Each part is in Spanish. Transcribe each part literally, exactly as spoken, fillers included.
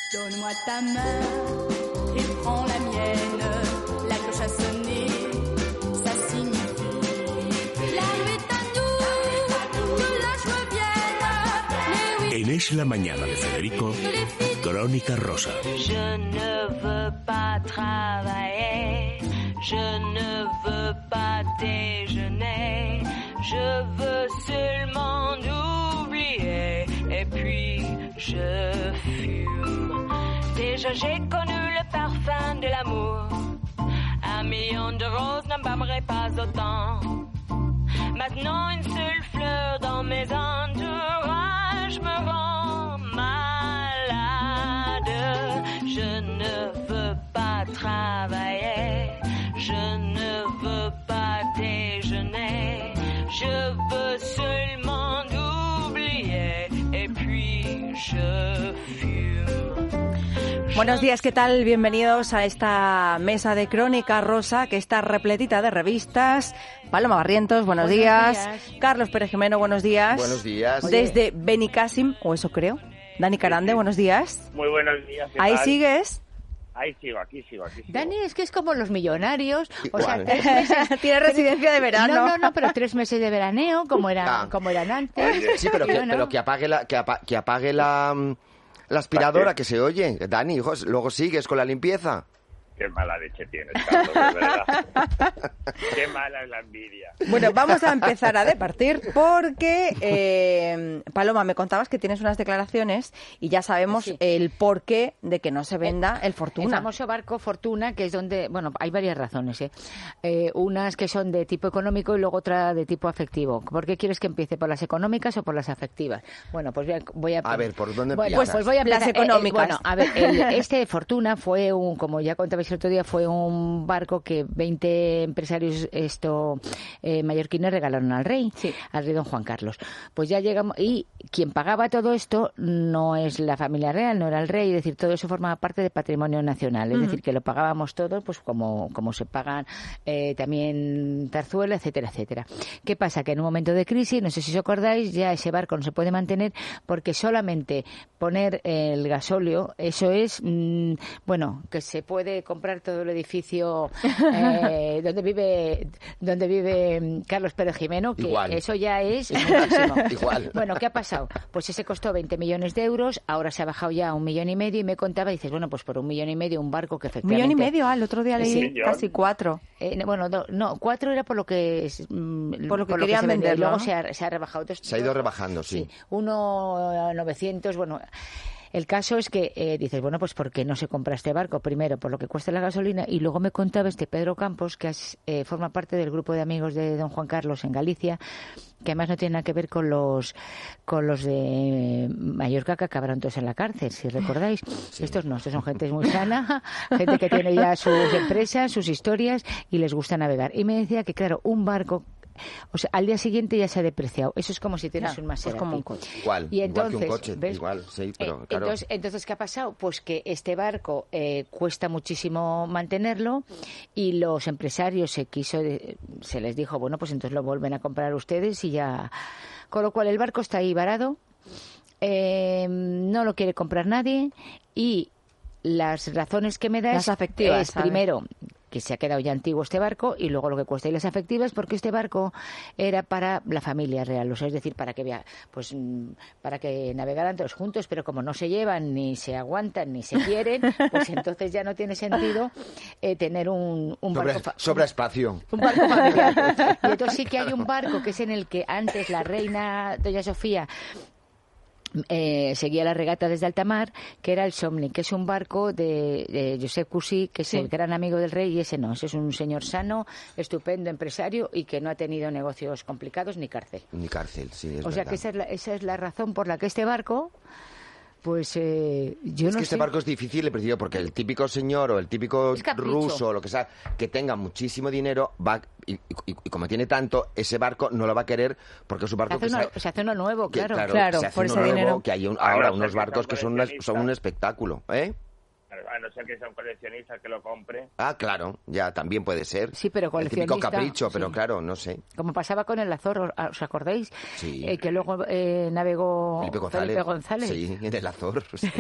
Donne-moi ta main et prends la mienne. La cloche a sonné, ça signifie la nuit est à nous, que la joie vienne. En Es la Mañana de Federico, Crónica Rosa. Je ne veux pas travailler, je ne veux pas déjeuner, je veux seulement oublier et puis je fume. Déjà j'ai connu le parfum de l'amour, un million de roses n'embaumerait pas autant. Maintenant une seule fleur dans mes entourages me rend malade. Je ne veux pas travailler, je ne veux pas déjeuner, je veux seulement oublier et puis je fume. Buenos días, ¿qué tal? Bienvenidos a esta mesa de Crónica Rosa que está repletita de revistas. Paloma Barrientos, buenos, buenos días. días. Carlos Pérez Jimeno, buenos días. Buenos días. Desde Benicàssim, o eso creo. Dani Carande, buenos días. Muy buenos días. ¿Ahí tal? sigues? Ahí sigo, aquí sigo, aquí sigo. Dani es que es como los millonarios, o Igual. sea, tres meses, tiene residencia de verano. No, no, no, pero tres meses de veraneo, como era, Ah. como eran antes. Sí, pero que, bueno. pero que apague la, que, apa- que apague la, mm, la aspiradora, que se oye. Dani, hijos, luego sigues con la limpieza. Qué mala leche tienes, Carlos, de verdad. Qué mala es la envidia. Bueno, vamos a empezar a departir porque, eh, Paloma, me contabas que tienes unas declaraciones y ya sabemos Sí. el porqué de que no se venda el, El Fortuna. famoso barco Fortuna, que es donde, bueno, hay varias razones, ¿eh? Eh, unas que son de tipo económico y luego otra de tipo afectivo. ¿Por qué quieres que empiece? ¿Por las económicas o por las afectivas? Bueno, pues voy a... Voy a, A ver, ¿por dónde bueno, empiezas? pues voy a Las empezar. Eh, eh, económicas. bueno, a ver, el- este Fortuna fue un, como ya contabais el otro día, fue un barco que veinte empresarios esto eh, mallorquines regalaron al rey, Sí. al rey don Juan Carlos. Pues ya llegamos, y quien pagaba todo esto no es la familia real, no era el rey, es decir, todo eso formaba parte del patrimonio nacional, es Ujú. decir, que lo pagábamos todo, pues como, como se pagan eh, también Zarzuela, etcétera, etcétera. ¿Qué pasa? Que en un momento de crisis, no sé si os acordáis, ya ese barco no se puede mantener porque solamente poner el gasóleo, eso es, mmm, bueno, que se puede comprar todo el edificio eh, donde vive donde vive mm, Carlos Pérez Jimeno, que Igual. eso ya es muchísimo. Igual. Bueno, ¿qué ha pasado? Pues ese costó veinte millones de euros, ahora se ha bajado ya a un millón y medio y me contaba, y dices, bueno, pues por un millón y medio un barco que Un efectivamente... millón y medio, ah, el otro día leí Sí. casi cuatro. Eh, no, bueno, no, no, cuatro era por lo que es, mm, Por lo que querían se vendía, y venderlo, luego ¿no? se ha, se ha rebajado. Entonces, Se ha ido rebajando, sí. Sí, uno novecientos, bueno... El caso es que eh, dices, bueno, pues ¿por qué no se compra este barco? Primero, por lo que cuesta la gasolina, y luego me contaba este Pedro Campos, que es, eh, forma parte del grupo de amigos de don Juan Carlos en Galicia, que además no tiene nada que ver con los con los de Mallorca que acabaron todos en la cárcel, si recordáis. Estos no, estos son gente muy sana, gente que tiene ya sus empresas, sus historias y les gusta navegar. Y me decía que, claro, un barco... O sea, al día siguiente ya se ha depreciado. Eso es como si tienes Ya, un pues Maserati. como un coche. Igual, Y igual que entonces, un coche, ¿ves? igual, sí, pero Eh, claro. entonces, entonces, ¿qué ha pasado? Pues que este barco eh, cuesta muchísimo mantenerlo y los empresarios se quiso, de- se les dijo, bueno, pues entonces lo vuelven a comprar ustedes y ya... Con lo cual el barco está ahí varado, eh, no lo quiere comprar nadie y las razones que me da Las es, afectivas, es ¿sabes? primero que se ha quedado ya antiguo este barco y luego lo que cuesta, y las afectivas porque este barco era para la familia real, o sea, es decir, para que vea, pues mm, para que navegaran todos juntos, pero como no se llevan ni se aguantan ni se quieren, pues entonces ya no tiene sentido eh, tener un, un Sobra, barco fa- sobra espacio. un barco familiar. Y entonces sí que hay un barco que es en el que antes la reina Doña Sofía Eh, seguía la regata desde alta mar, que era el Somni, que es un barco de, de Josep Cusí, que es Sí. el gran amigo del rey, y ese no, ese es un señor sano, estupendo, empresario y que no ha tenido negocios complicados ni cárcel. Ni cárcel, sí, es O sea verdad. que esa es, la, esa es la razón por la que este barco, pues eh, yo Es no que este sé. barco es difícil de principio porque el típico señor o el típico Es capricho. ruso o lo que sea que tenga muchísimo dinero va y, y- y como tiene tanto, ese barco no lo va a querer porque es un Se barco hace, que uno, sa- se hace uno nuevo, que, claro. claro, se hace por uno ese nuevo, dinero. que hay un- Ah, ahora no, unos porque barcos son que son, unas- son un coleccionistas. espectáculo, ¿eh? Claro, a no ser que sea un coleccionista que lo compre. Ah, claro, ya también puede ser. Sí, pero El coleccionista. típico capricho, pero sí. claro, no sé. Como pasaba con el Azor, ¿os acordáis? Sí. Eh, que luego eh, navegó Felipe González. Felipe González. Sí, en el Azor. Sí.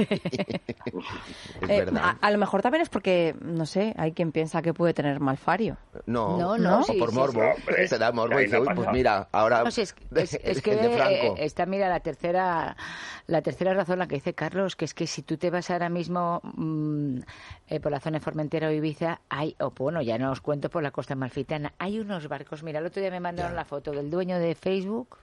Es Eh, verdad. a, a lo mejor también es porque, no sé, hay quien piensa que puede tener malfario. No, No, no, o sí, por sí, morbo. sí. Se da morbo Que y ahí dice, no uy, ha pues pasado. mira, ahora No, sí, es, es, es que el de Franco. eh, está, mira, la tercera la tercera razón, la que dice Carlos, que es que si tú te vas ahora mismo mmm, eh, por la zona de Formentera o Ibiza, hay, o bueno, ya no os cuento por la costa amalfitana, hay unos barcos. Mira, el otro día me mandaron Ya. la foto del dueño de Facebook,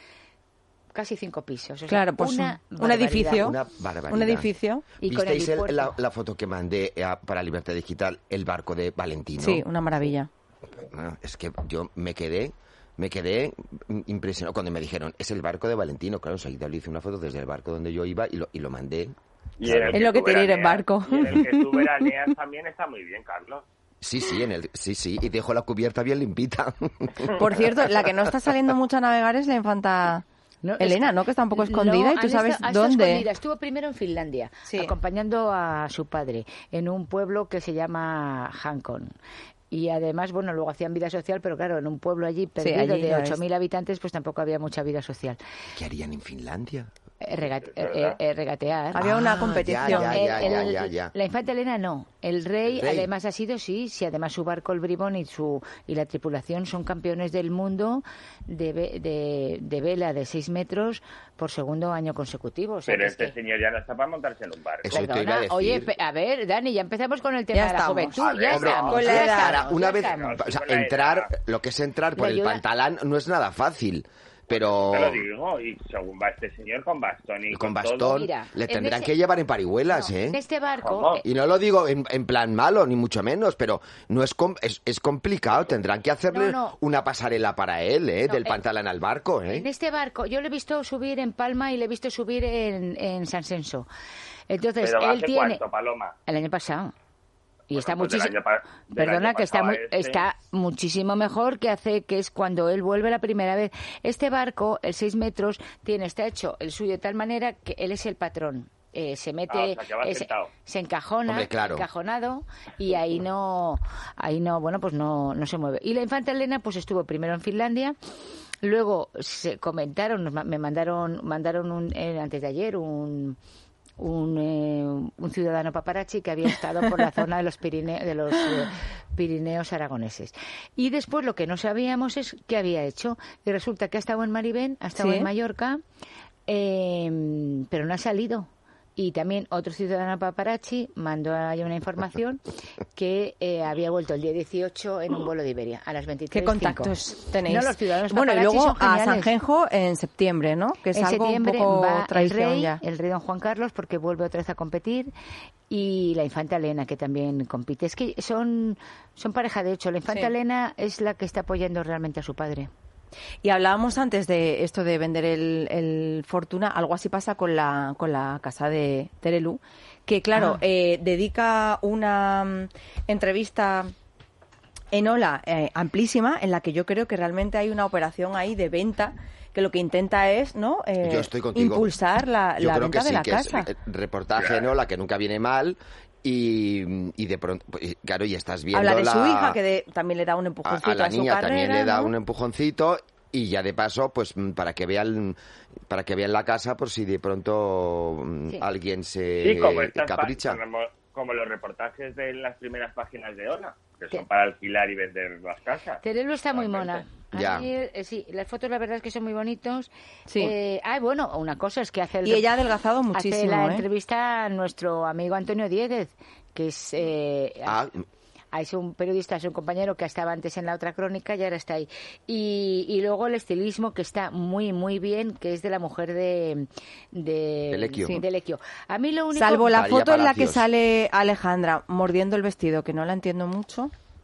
casi cinco pisos. O sea, Claro, pues una un barbaridad. edificio. Una barbaridad. Un edificio. Y con ¿Visteis el- helipuerto. la, la foto que mandé eh, para Libertad Digital, el barco de Valentino? Sí, una maravilla. Ah, es que yo me quedé, me quedé impresionado cuando me dijeron, es el barco de Valentino. Claro, enseguida le hice una foto desde el barco donde yo iba y lo, y lo mandé. Y en el Es que lo que tú tiene ir en veraneas- barco. Y en el que tú veraneas también está muy bien, Carlos. Sí, sí, en el, sí, sí, y dejo la cubierta bien limpita. Por cierto, la que no está saliendo mucho a navegar es la infanta No, Elena, es- ¿no? Que está un poco escondida No, y tú han sabes estado- ha estado dónde. escondida. Estuvo primero en Finlandia, Sí. acompañando a su padre en un pueblo que se llama Hankon. Y además, bueno, luego hacían vida social, pero claro, en un pueblo allí perdido allí de ya ves. ocho mil habitantes, pues tampoco había mucha vida social. ¿Qué harían en Finlandia? Eh, regate- Es verdad. eh, eh, regatear. Había una Ah, competición. ya, ya, El- ya, el- ya, ya. La infanta Elena no. El rey, El rey. además ha sido, sí, sí, además su barco, el Bribón, y su y la tripulación son campeones del mundo de, ve- de, de vela de seis metros por segundo año consecutivo. O sea, Pero que es este que- señor ya no está para montarse en un barco. Eso te iba a Perdona, decir. oye, pe- a ver, Dani, ya empezamos con el tema Ya de la estamos. juventud. A ver, ya hombre, estamos. con la ya edad. estamos, Ahora, una ya vez, estamos. o sea, Con la entrar, edad. lo que es entrar por La el ayuda- pantalán no es nada fácil, pero Te lo digo, y según va este señor con bastón y con con todo, bastón Mira, le en tendrán ese- que llevar en parihuelas, No, ¿eh? en este barco, ¿Cómo? eh, Y no lo digo en, en plan malo, ni mucho menos, pero no es, com- es, es complicado. Tendrán que hacerle No, no. una pasarela para él, ¿eh? No, Del eh, pantalán al barco, ¿eh? en este barco, yo lo he visto subir en Palma y le he visto subir en, en San Senso. Entonces, pero él ¿hace tiene... cuánto, Paloma? El año pasado. Y Bueno, está pues del muchísimo... año pa- del Perdona, año que está, pasado mu- este. está muchísimo mejor que hace, que es cuando él vuelve la primera vez. Este barco, el seis metros, tiene, está hecho el suyo de tal manera que él es el patrón. Eh, se mete, Ah, o sea, que va eh, se- sentado. se encajona, Hombre, claro. encajonado, y ahí no, ahí no, bueno, pues no, no se mueve. Y la infanta Elena, pues estuvo primero en Finlandia. Luego se comentaron, nos ma- me mandaron, mandaron un, eh, antes de ayer un un, eh, un ciudadano paparazzi que había estado por la zona de los Pirineos, de los eh, Pirineos aragoneses. Y después lo que no sabíamos es qué había hecho. Y resulta que ha estado en Maribén, ha estado Sí. en Mallorca, eh, pero no ha salido. Y también otro ciudadano paparazzi mandó ahí una información que eh, había vuelto el día dieciocho en un vuelo de Iberia a las veintitrés. ¿Qué contactos tenéis? No, los ciudadanos bueno, y paparazzi luego son a geniales. Sanjenjo en septiembre, ¿no? Que es En algo septiembre un poco va el tradición rey, ya. el rey don Juan Carlos, porque vuelve otra vez a competir, y la infanta Elena, que también compite. Es que son, son pareja de hecho. La infanta Sí. Elena es la que está apoyando realmente a su padre. Y hablábamos antes de esto de vender el, el Fortuna, algo así pasa con la, con la casa de Terelu, que claro, Ah. eh, dedica una mm, entrevista en Hola eh, amplísima, en la que yo creo que realmente hay una operación ahí de venta que lo que intenta es, ¿no? Eh, Yo estoy contigo. impulsar la, Yo la creo venta que de sí, la que casa. es eh, reportaje, ¿no? La que nunca viene mal. Y, y de pronto, pues, claro, y estás viendo Habla de la- su hija, que de- también le da un a, empujoncito a la su niña carrera, también le da ¿no? un empujoncito y ya de paso, pues mm, para que vean para que vean la casa por si de pronto mm, Sí. alguien se Y como, estas pa- capricha. como, como los reportajes de las primeras páginas de Hola, que ¿Qué? son para alquilar y vender las casas. Terelu está muy Realmente. mona. A Ya. mí, eh, sí, las fotos la verdad es que son muy bonitos. Sí. Eh, ah, bueno, una cosa es que hace el Y ella ha adelgazado hace muchísimo, la ¿eh? entrevista a nuestro amigo Antonio Dieguez, que es eh, Ah, Ah, es un periodista, es un compañero que estaba antes en la otra crónica y ahora está ahí. Y, y luego el estilismo que está muy, muy bien, que es de la mujer de... De, De Lequio. Sí, de Lequio. A mí lo único... Salvo la María foto en la que Palacios. sale Alejandra mordiendo el vestido, que no la entiendo mucho.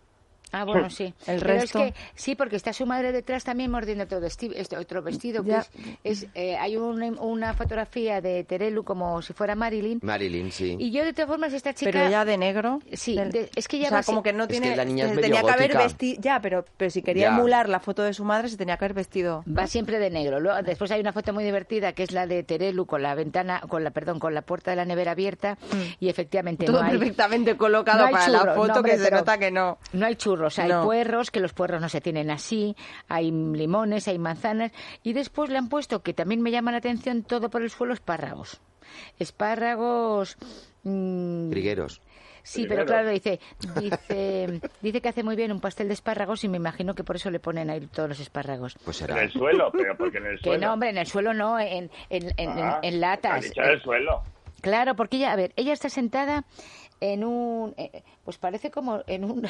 Ah, bueno, sí. El Pero resto. es que sí, porque está su madre detrás también mordiendo otro, vesti- este otro vestido. Que Ya. es, es, eh, hay una, una fotografía de Terelu como si fuera Marilyn. Marilyn, sí. Y yo, de todas formas, esta chica... Pero ella de negro. Sí, del- de- es que ella o sea, va como así- que no Es tiene. que la niña es se medio tenía que haber gótica. vestido. Ya, pero, pero si quería Ya. emular la foto de su madre, se tenía que haber vestido. Va siempre de negro. Luego, después hay una foto muy divertida que es la de Terelu con la ventana, con la perdón, con la puerta de la nevera abierta y efectivamente Todo no hay, perfectamente colocado no hay para la churros, foto, no, hombre, que se pero nota que no. no hay churros, hay No. puerros, que los puerros no se tienen así, hay limones, hay manzanas y después le han puesto, que también me llama la atención, todo por el suelo espárragos. Espárragos... mm, Trigueros. Sí, pero Primero. claro, dice, dice, dice que hace muy bien un pastel de espárragos y me imagino que por eso le ponen ahí todos los espárragos. Pues En será. el suelo, pero porque en el Que suelo. no, hombre, en el suelo no, en, en, en, Ah, en, en latas. han dicho en el suelo. Claro, porque ella, a ver, ella está sentada en un, eh, pues parece como en un,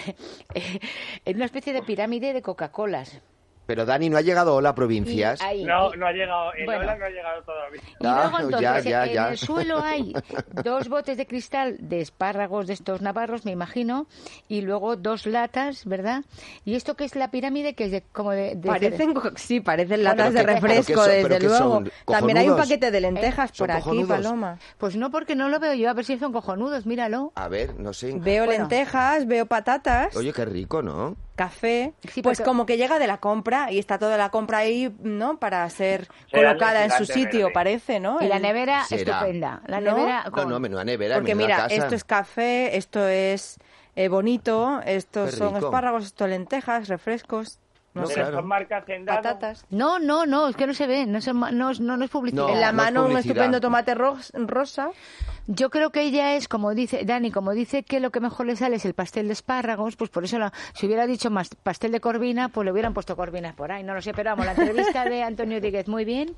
en una especie de pirámide de Coca-Colas. Pero Dani, ¿no ha llegado Hola Y Provincias? ahí- No, y- no ha llegado. El Bueno. Ola no ha llegado todavía. Y luego Ah, entonces ya, ya, en ya. el suelo hay dos botes de cristal de espárragos de estos navarros, me imagino, y luego dos latas, ¿verdad? Y esto que es la pirámide, que es de, como de... de- Parecen, co- sí, parecen Bueno, latas de pero que- refresco, pero que son- pero desde que luego. son También hay un cojonudos. paquete de lentejas ¿Eh? ¿Son por aquí, cojonudos? Paloma. Pues no, porque no lo veo yo, a ver si son cojonudos, míralo. A ver, no sé. Veo Bueno. lentejas, veo patatas, Oye, qué rico, ¿no? café. Sí, Pues pero- como que llega de la compra y está toda la compra ahí, ¿no? Para ser Será colocada en su gigante sitio, verde. parece, ¿no? Y la El- nevera Será. estupenda. La ¿No? nevera No, con... no, menuda nevera, Porque menuda mira, casa. esto es café, esto es eh, bonito, estos Qué son rico. espárragos, esto lentejas, refrescos, no, No, sé, Pero claro. son marcas Hacendado. patatas. No, no, no, es que no se ve, no, son ma- no, es- no, no es publicidad. No, En la es mano un publicidad. estupendo tomate ros- rosa. Yo creo que ella es, como dice Dani, como dice que lo que mejor le sale es el pastel de espárragos, pues por eso la- si hubiera dicho más pastel de corvina, pues le hubieran puesto corvinas por ahí, no lo sé, pero vamos, la entrevista de Antonio Díguez muy bien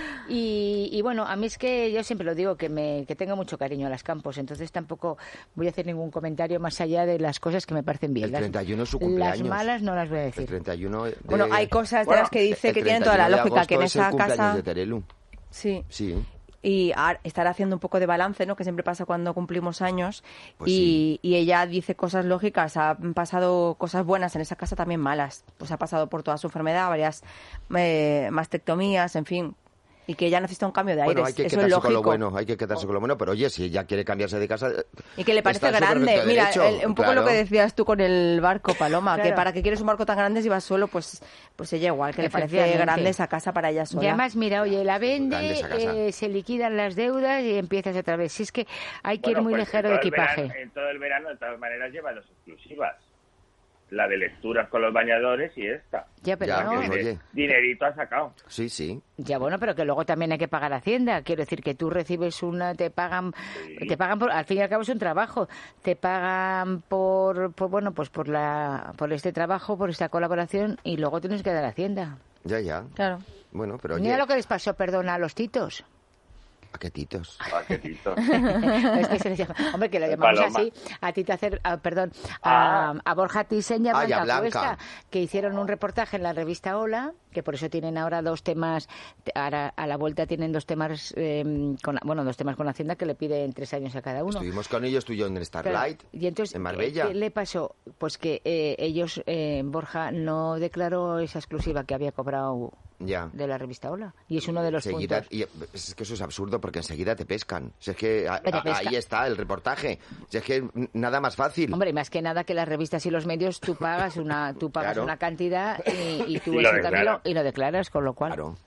y, y bueno, a mí es que yo siempre lo digo, que me que tengo mucho cariño a las Campos, entonces tampoco voy a hacer ningún comentario más allá de las cosas que me parecen bien. El Las- treinta y uno es su Las cumpleaños. malas no las voy a El decir. treinta y uno de... Bueno, hay cosas de Bueno, las que dice el que tienen toda la treinta y uno de lógica, que en agosto es el esa cumpleaños casa... de Terelu. Sí, Sí. y a- estará haciendo un poco de balance, ¿no? Que siempre pasa cuando cumplimos años. Pues y, y ella dice cosas lógicas. Ha pasado cosas buenas en esa casa, también malas. Pues ha pasado por toda su enfermedad, varias eh, mastectomías, en fin. Y que ella necesita un cambio de aires. Bueno, hay que Eso es quedarse con lo lógico. bueno, hay que quedarse con lo bueno, pero oye, si ella quiere cambiarse de casa... Y que le parece está en su grande. perfecto Mira, derecho, el- un poco claro. lo que decías tú con el barco, Paloma, que Claro. para qué quieres un barco tan grande si vas solo, pues pues ella igual, que le parece Efectivamente. grande esa casa para ella sola. Y además, mira, oye, la Grande vende, esa casa. eh, se liquidan las deudas y empiezas otra vez. Si es que hay que ir Bueno, muy pues ligero en de todo el equipaje. verano- en todo el verano, de todas maneras, lleva dos exclusivas. La de lecturas con los bañadores y esta. Ya, pero Ya, no. pues, Que oye. dinerito ha sacado. Sí, sí. Ya bueno, pero que luego también hay que pagar Hacienda. Quiero decir que tú recibes una, te pagan, Sí. te pagan por, al fin y al cabo es un trabajo. Te pagan por, por bueno, pues por la, por este trabajo, por esta colaboración y luego tienes que dar Hacienda. Ya, ya. Claro. Bueno, pero oye... Mira lo que les pasó, perdona, a los titos. ¿A qué titos? Ah, qué tito. Es que se les llama- hombre, que lo llamamos Paloma. así, a Tita Cer- ah, perdón, a, Ah. a Borja Tisen y a Ah, y a Blanca Blanca. Cuesta, que hicieron un reportaje en la revista Hola, que por eso tienen ahora dos temas, ahora a la vuelta tienen dos temas, eh, con, bueno, dos temas con Hacienda que le piden tres años a cada uno. Estuvimos con ellos, tú y yo en el Starlight, Claro. Y entonces, en ¿qué- Marbella. ¿qué le pasó? Pues que eh, ellos, eh, Borja no declaró esa exclusiva que había cobrado Ya. de la revista Hola. Y es uno de los Enseguida- puntos. y es que eso es absurdo porque enseguida te pescan. Si es que a- Te a- pesca. ahí está el reportaje. Si es que n- nada más fácil. Hombre, y más que nada que las revistas y los medios tú pagas una tú pagas Claro. una cantidad y, y tú Y eso lo también lo, declaras. y lo declaras, con lo cual Claro.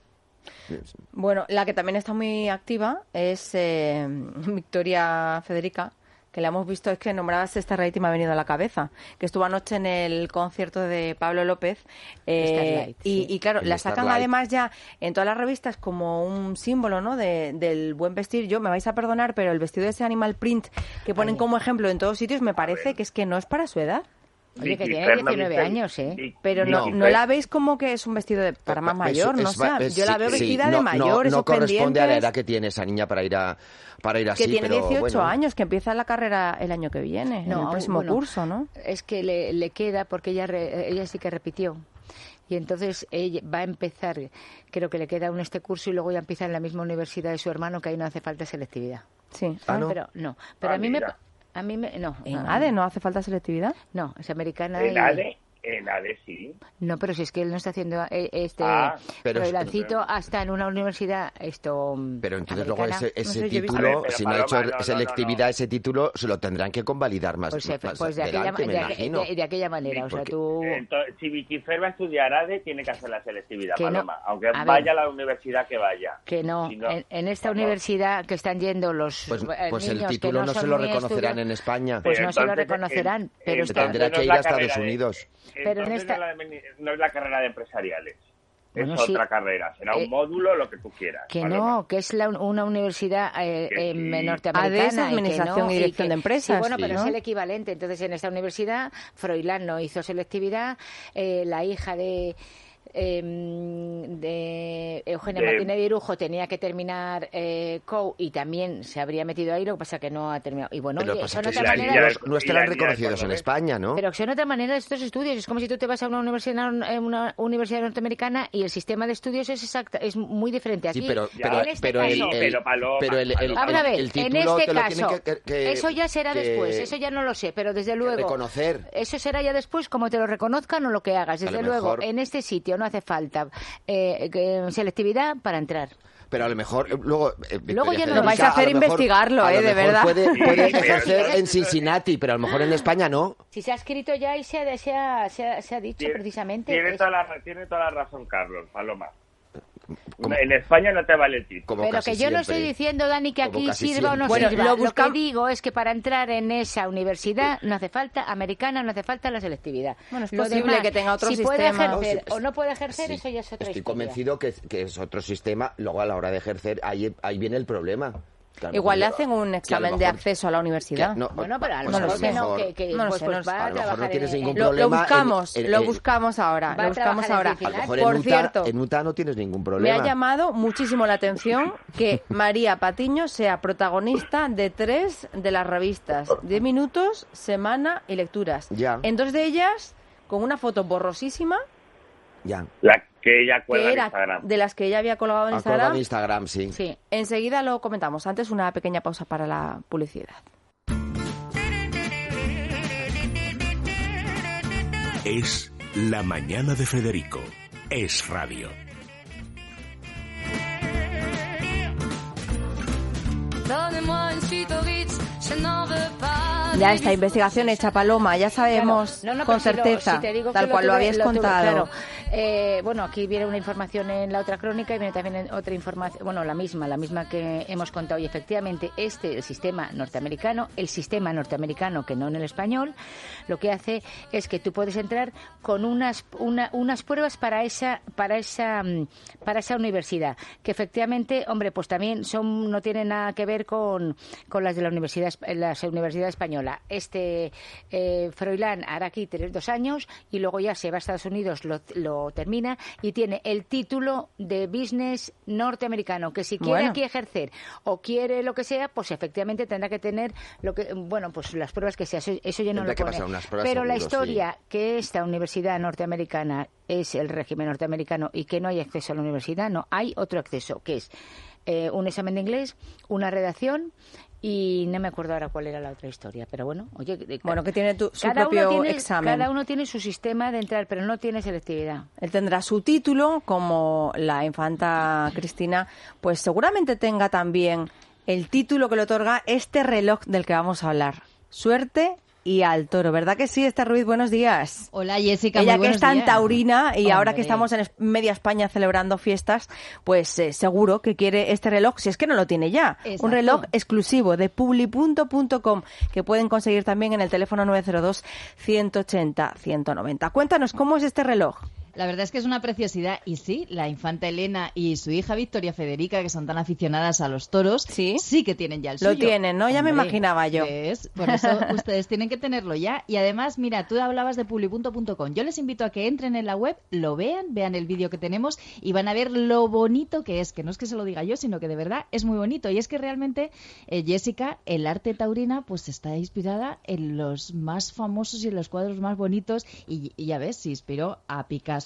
Bueno, la que también está muy activa es eh, Victoria Federica, que la hemos visto, es que nombrabas esta raíz y me ha venido a la cabeza, que estuvo anoche en el concierto de Pablo López. eh, Starlight, y, sí. y claro, El la sacan Starlight. además ya en todas las revistas como un símbolo, ¿no? De, del buen vestir. Yo, me vais a perdonar, pero el vestido de ese animal print que ponen como ejemplo en todos sitios me parece que es que no es para su edad. Oye, que Vicky tiene Ferno, diecinueve Vicky- años, ¿eh? Vicky- Pero no, Vicky no Fer- la veis como que es un vestido de, para más Eso mayor, no es- sé. es- Yo la sí, veo sí, vestida no, de no- mayor, no esos corresponde a la pendientes. edad que tiene esa niña para ir a para ir así, Que tiene pero dieciocho bueno. años, que empieza la carrera el año que viene, en el próximo bueno, curso, ¿no? Es que le, le queda porque ella re- ella sí que repitió. Y entonces ella va a empezar, creo que le queda un este curso y luego ya empieza en la misma universidad de su hermano, que ahí no hace falta selectividad. Sí. Ah, ¿no? Pero no, pero Ah, a mí me mira. a mí me no. ¿En no, ADE no hace falta selectividad? No, es americana En y ADE En A D E sí. No, pero si es que él no está haciendo eh, este Ah, pero- Froilancito hasta en una universidad esto Pero entonces luego americana. ese, ese No sé, yo he visto- título, A ver, pero si no ha Paloma, hecho no, no, selectividad, no, no. ese título se lo tendrán que convalidar más, pues, eh, más pues de, aquella, adelante, me de, imagino. de- de aquella manera, o sea, Porque- tú Entonces, si Vikifer va a estudiar A D E, tiene que hacer la selectividad, Que no. Paloma. Aunque A ver. vaya a la universidad que vaya. que no, Si no, en, en esta por favor. universidad que están yendo los Pues, eh, pues el niños que título no son se lo muy reconocerán estudiantes, en España. pues Pero no se lo entonces, reconocerán, en- pero entonces está- tendrá no que es ir la a Estados carrera de- Unidos. Pero en entonces esta- no, es la, no es la carrera de empresariales. Bueno, es sí. otra carrera. Será Eh, un módulo, lo que tú quieras. que Paloma. no, que es la, una universidad eh, Que eh, sí. norteamericana. A D E es y que Administración no, y Dirección que- de Empresas, Sí, bueno, sí. pero ¿no? es el equivalente. Entonces, en esta universidad, Froilán no hizo selectividad. Eh, la hija de... eh, de Eugenia De- Martínez de Irujo tenía que terminar eh, C O U y también se habría metido ahí, lo que pasa que no ha terminado. Y bueno, Pero oye, pasa son que otra la esos niña manera... de- títulos no y estarán la niña de reconocidos en Cordobés. España, ¿no? Pero son otra manera de estos estudios. Es como si tú te vas a una universidad, eh, una universidad norteamericana y el sistema de estudios es exacta, es muy diferente. Aquí, Sí, pero, Ya, pero, en este pero, el, caso- el- Pero, Paloma, pero el, el, Paloma. Vamos a ver, el en título este te lo tienen caso, que, que- eso ya será que- después, eso ya no lo sé, pero desde que luego... reconocer. Eso será ya después, como te lo reconozcan o lo que hagas. A lo Desde luego, mejor- en este sitio no hace falta eh, que- selectividad para entrar. Pero a lo mejor, eh, luego... eh, Luego ya no Federica, lo vais a hacer lo mejor- investigarlo, a lo eh, de mejor verdad. Puede, Sí, puedes pero- ejercer en Cincinnati, pero a lo mejor en España no. Si se ha escrito ya y se ha, se ha, se ha, se ha dicho Tiene- precisamente... Tiene es- toda, la, tiene toda la razón, Carlos, Paloma. Como- En España no te vale el título. Como Pero casi que yo no siempre. estoy diciendo, Dani, que Como aquí casi sirva o no siempre. Bueno, sirva. lo Lo, buscam- que digo es que para entrar en esa universidad no hace falta americana, no hace falta la selectividad. Bueno, es Lo posible demás, que tenga otro si sistema. puede ejercer No, sí, o no puede ejercer, sí, eso ya es otra Estoy historia. convencido que, que es otro sistema. Luego, a la hora de ejercer, ahí, ahí viene el problema. Que a lo Igual le mejor- hacen un que a lo examen de mejor- acceso a la universidad. que no, Bueno, pero a lo pues mejor lo sé. que no, mejor- que, que No lo pues, sé, pues no lo sé. va A lo mejor trabajar no tienes en- ningún en- Lo, lo problema en- buscamos, en- lo en- buscamos ahora, Va lo a buscamos trabajar ahora. en A lo mejor Por en Utah, cierto, en Utah no tienes ningún me problema. ha llamado muchísimo la atención que María Patiño sea protagonista de tres de las revistas, diez minutos, semana y lecturas. Ya. En dos de ellas, con una foto borrosísima, Ya. La que ella cuelga que en era Instagram. de las que ella había colgado en Ha colgado Instagram. en Instagram, sí. Sí. Enseguida lo comentamos. Antes una pequeña pausa para la publicidad. Es La Mañana de Federico. Es radio. Donnez-moi une suite au Ritz, je n'en veux pas. Ya esta investigación hecha, Paloma, ya sabemos Claro. No, no, con pero si lo- certeza, si te digo que tal cual lo tuve- habías tuve, contado. claro. Eh, bueno, aquí viene una información en la otra crónica y viene también en otra información, bueno, la misma, la misma que hemos contado. Y efectivamente, este, el sistema norteamericano, el sistema norteamericano, que no en el español, lo que hace es que tú puedes entrar con unas, una- unas pruebas para esa, para esa, mm, para esa universidad, que efectivamente, hombre, pues también son, no tienen nada que ver con, con las de la universidad, las universidad española. Este eh, Froilán hará aquí tres, dos años y luego ya se va a Estados Unidos, lo, lo termina y tiene el título de business norteamericano, que si quiere Bueno. aquí ejercer o quiere lo que sea, pues efectivamente tendrá que tener lo que, bueno, pues las pruebas que sea. Eso, eso ya no Tendrá lo que pone. pasar unas pruebas Pero la seguro, historia que esta universidad norteamericana es el régimen norteamericano y que no hay acceso a la universidad, no, hay otro acceso, que es eh, un examen de inglés, una redacción y no me acuerdo ahora cuál era la otra historia, pero bueno, oye, de- Bueno, que tiene tu- su cada uno propio tiene- examen. Cada uno tiene su sistema de entrar, pero no tiene selectividad. Él tendrá su título, como la infanta Cristina, pues seguramente tenga también el título que le otorga este reloj del que vamos a hablar. Suerte y al toro, ¿verdad que sí, Esther Ruiz? Buenos días. Hola Jessica, Ella muy que buenos es tan días. taurina y ahora que Hombre. estamos en es- media España celebrando fiestas, pues eh, seguro que quiere este reloj, si es que no lo tiene ya. Exacto. Un reloj exclusivo de publi punto com que pueden conseguir también en el teléfono nueve cero dos, ciento ochenta, ciento noventa. Cuéntanos, ¿cómo es este reloj? La verdad es que es una preciosidad y sí, la infanta Elena y su hija Victoria Federica, que son tan aficionadas a los toros, Sí. que tienen ya el Lo suyo. tienen, ¿no? Ya me Hombre, imaginaba yo. ¿ves? Por eso ustedes tienen que tenerlo ya. Y además, mira, tú hablabas de publi punto com. Yo les invito a que entren en la web, lo vean, vean el vídeo que tenemos y van a ver lo bonito que es, que no es que se lo diga yo, sino que de verdad es muy bonito. Y es que realmente, eh, Jessica, el arte taurina pues está inspirada en los más famosos y en los cuadros más bonitos y, y ya ves, se inspiró a Picasso,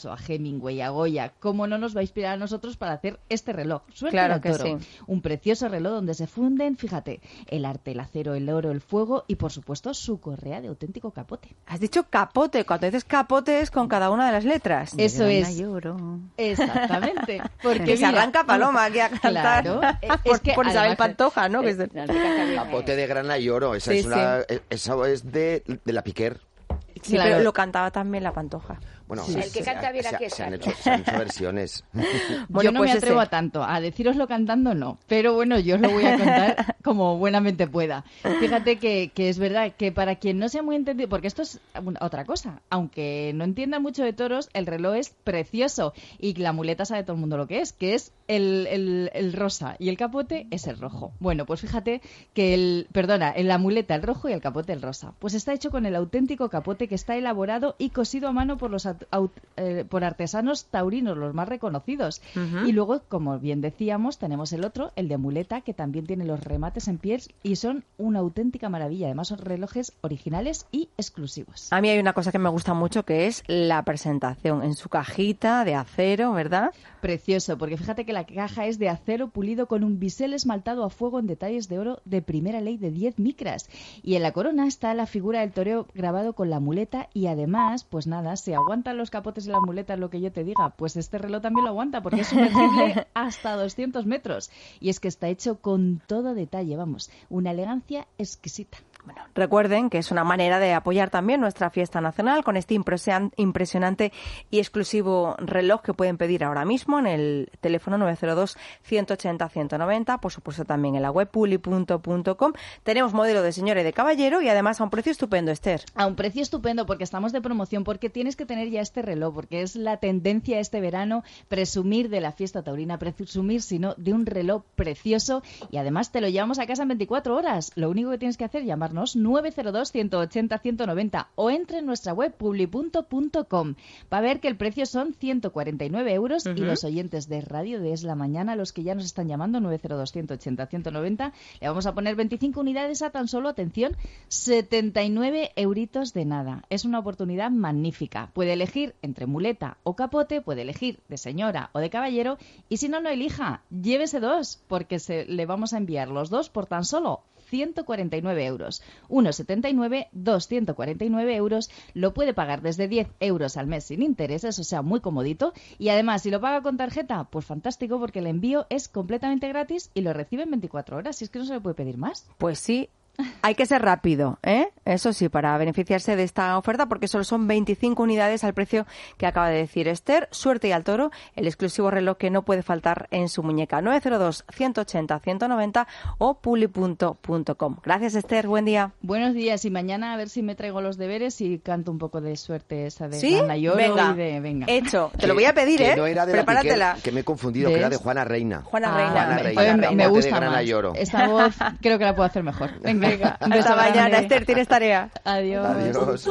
Picasso, a Hemingway, a Goya. ¿Cómo no nos va a inspirar a nosotros para hacer este reloj? Suerte Claro al que toro. sí. Un precioso reloj donde se funden, fíjate, el arte, el acero, el oro, el fuego y, por supuesto, su correa de auténtico capote. Has dicho capote. Cuando dices capote es con cada una de las letras. Eso De es. grana y oro. Exactamente. Porque Que se mira, arranca Paloma aquí a cantar. Claro, por, es que por Isabel además- Pantoja, ¿no? Que es de- No, te canta bien, Capote eh. de grana y oro. Esa Sí, es una, eh, eso es de, de la Piquer. Sí, Claro. pero lo cantaba también la Pantoja. Bueno, Sí. El que se- canta bien se- aquí es se han Carlos. hecho, se han hecho versiones. Bueno, yo no pues me atrevo ese. a tanto, a deciroslo cantando no, pero bueno, yo os lo voy a contar como buenamente pueda. Fíjate que, que es verdad que para quien no sea muy entendido, porque esto es una- otra cosa, aunque no entienda mucho de toros, el reloj es precioso y la muleta sabe todo el mundo lo que es, que es el, el- el rosa y el capote es el rojo. Bueno, pues fíjate que el, perdona, en la muleta el rojo y el capote el rosa. Pues está hecho con el auténtico capote que está elaborado y cosido a mano por los aut- aut- eh, por artesanos taurinos, los más reconocidos. Ujú. Y luego, como bien decíamos, tenemos el otro, el de muleta, que también tiene los remates en piel y son una auténtica maravilla. Además, son relojes originales y exclusivos. A mí hay una cosa que me gusta mucho que es la presentación en su cajita de acero, ¿verdad? Precioso, porque fíjate que la caja es de acero pulido con un bisel esmaltado a fuego en detalles de oro de primera ley de diez micras. Y en la corona está la figura del toreo grabado con la muleta y además, pues nada, se aguantan los capotes y las muletas lo que yo te diga, pues este reloj también lo aguanta porque es sumergible hasta doscientos metros. Y es que está hecho con todo detalle, vamos, una elegancia exquisita. Bueno, recuerden que es una manera de apoyar también nuestra fiesta nacional con este impresion- impresionante y exclusivo reloj que pueden pedir ahora mismo en el teléfono nueve cero dos, ciento ochenta, ciento noventa, por supuesto también en la web puli punto com. Tenemos modelo de señora y de caballero y además a un precio estupendo, Esther. A un precio estupendo porque estamos de promoción, porque tienes que tener ya este reloj, porque es la tendencia este verano presumir de la fiesta taurina, presumir sino de un reloj precioso y además te lo llevamos a casa en veinticuatro horas. Lo único que tienes que hacer es llamarnos nueve cero dos, ciento ochenta, ciento noventa o entre en nuestra web puli punto com. Va a ver que el precio son ciento cuarenta y nueve euros Ujú. y los oyentes de Radio de Es la Mañana, los que ya nos están llamando, nueve cero dos, ciento ochenta, ciento noventa, le vamos a poner veinticinco unidades a tan solo, atención, setenta y nueve euritos de nada. Es una oportunidad magnífica. Puede elegir entre muleta o capote, puede elegir de señora o de caballero y si no, no elija, llévese dos porque se, le vamos a enviar los dos por tan solo ciento cuarenta y nueve euros. uno setenta y nueve, dos ciento cuarenta y nueve euros. Lo puede pagar desde diez euros al mes sin intereses, o sea, muy comodito. Y además, si lo paga con tarjeta, pues fantástico, porque el envío es completamente gratis y lo recibe en veinticuatro horas. Si es que no se le puede pedir más. Pues sí, hay que ser rápido, ¿eh? Eso sí, para beneficiarse de esta oferta, porque solo son veinticinco unidades al precio que acaba de decir Esther. Suerte y al toro, el exclusivo reloj que no puede faltar en su muñeca. nueve cero dos, ciento ochenta, ciento noventa o puli punto com. Gracias, Esther. Buen día. Buenos días y mañana a ver si me traigo los deberes y canto un poco de suerte esa de ¿Sí? Gana y Oro Venga. y de... Venga. Hecho. Te Que- lo voy a pedir, que ¿eh? no era de la Prepáratela. Piquer, que me he confundido, que ¿Ves? era de Juana Reina. Juana Ah, Reina. Juana me- Reina, oye, me, Reina me de gusta Grana más. y Oro. Esta voz creo que la puedo hacer mejor. Venga, un beso Hasta mañana, grande. Esther. Tienes tarea. Adiós. Adiós.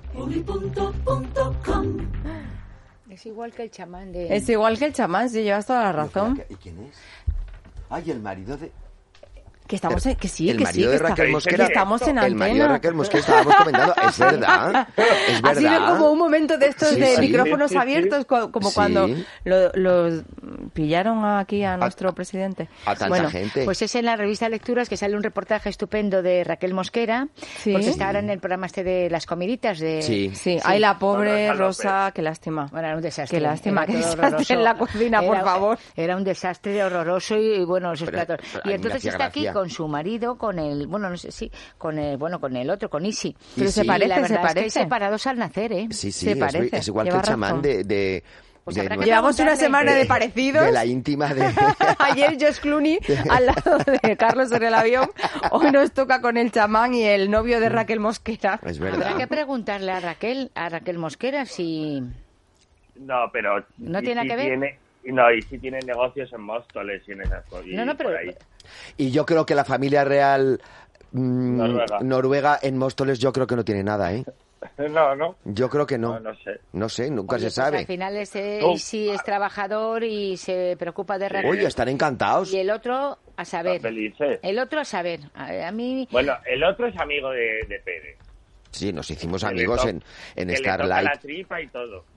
Es igual que el chamán de... Es igual que el chamán, sí, llevas toda la razón. ¿Y quién es? Ay, el marido de... Que estamos en, que sí, el que sí, marido que, de está- Raquel que Mosquera. estamos en El marido de antena. Raquel Mosquera estábamos comentando. Es verdad. Es Ha sido verdad. como un momento de estos Sí, de sí. micrófonos Sí, sí, sí. abiertos, co- como Sí. cuando lo, lo pillaron aquí a nuestro presidente. A tanta Bueno, gente. Pues es en la revista Lecturas que sale un reportaje estupendo de Raquel Mosquera, Sí. porque está ahora en el programa este de las comiditas de... Sí. Sí, ay, la pobre Con Rosa Rosa, qué lástima. Bueno, era un desastre. Qué lástima, Era qué todo desastre horroroso. en la cocina, por Era- favor. Era un desastre horroroso y, y, bueno, esos Pero- platos. pero a Y mí me entonces hacía está aquí gracia. con su marido, con el, bueno, no sé si, con el, bueno, con el otro, con Isi. Pero Y se sí. parece, Y la se verdad es que parece. separados al nacer, ¿eh? Sí, sí, Se es, parece, es igual que lleva el chamán razón. de... de Pues de habrá que nuestra- Llevamos una preguntarle. semana de de- parecidos. de la íntima de... Ayer Josh Clooney al lado de Carlos en el avión. Hoy nos toca con el chamán y el novio de Raquel Mosquera. Es Habrá verdad. que preguntarle a Raquel, a Raquel Mosquera si... No, pero... ¿No y tiene sí que ver? tiene- y no, y sí tienen negocios en Móstoles y en esas cosas. y No, no, pero... por ahí. Y yo creo que la familia real mm, Noruega. noruega en Móstoles yo creo que no tiene nada, ¿eh? No, no. Yo creo que no. No, no sé. No sé, nunca Oye, se pues sabe. al final ese Oh. Isi es trabajador y se preocupa de Raquel. Oye, están encantados. Y el otro, a saber. Están felices. El otro, a saber. A, a mí... Bueno, el otro es amigo de, de Pérez. Sí, nos hicimos Que le amigos to- en, en que le toca la Starlight. tripa y todo.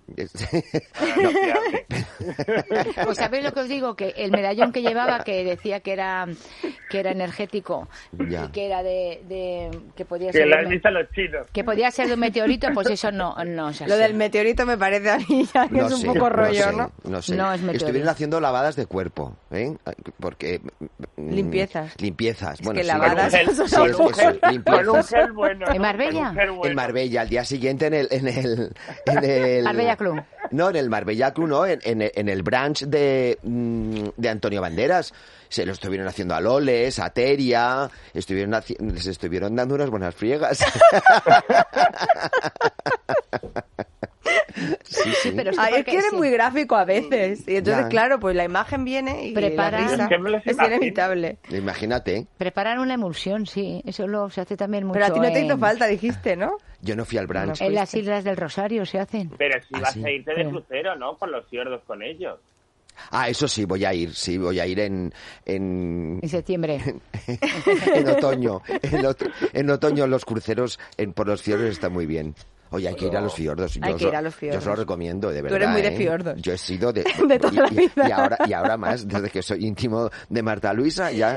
No, fiable. Pues sabéis lo que os digo, que el medallón que llevaba, que decía que era que era energético Ya. y que era de, de que podía Que ser lo de han un- visto los chinos. que podía ser de un meteorito, pues eso no no es así. Lo del meteorito me parece a mí ya que No es un sé, poco rollo, sé, ¿no? No sé. No es meteorito. Estuvieron haciendo lavadas de cuerpo, ¿eh? Porque... mm, Limpiezas. Limpiezas. Bueno, que sí, lavadas, bueno, eso sí, son eso, pocas. eso, Con un limpiezas. gel bueno. ¿En Marbella? Con un gel En bueno. Marbella, al día siguiente en el... En el, en el Marbella Club. No, en el Marbella Club, no, en, en, en el branch de, mm, de Antonio Banderas. Se lo estuvieron haciendo a Loles, a Teria, estuvieron haci- les estuvieron dando unas buenas friegas. Sí, sí. Pero es que Ay, es porque- que eres sí. muy gráfico a veces. Y entonces, Ya. claro, pues la imagen viene y Prepara- la risa Es que me los es imagino. inevitable. Imagínate, Preparar una emulsión, sí, eso lo se hace también mucho Pero a ti no te hizo en, falta, dijiste, ¿no? yo no fui al branch. en las Islas del Rosario se hacen. Pero si Ah, vas sí. a irte de Pero- crucero, ¿no? Por los fiordos con ellos. Ah, eso sí, voy a ir, sí, voy a ir en... en... En septiembre. en otoño, en, ot- en otoño los cruceros en, por los fiordos está muy bien. Oye, hay que ir a los fiordos. Yo Hay os que lo- ir a los Yo fiordos. os lo recomiendo, de verdad. eres muy de ¿eh? fiordos. Yo he sido de... De toda y, la y- vida. Y ahora, y ahora más, desde que soy íntimo de Marta Luisa, ya,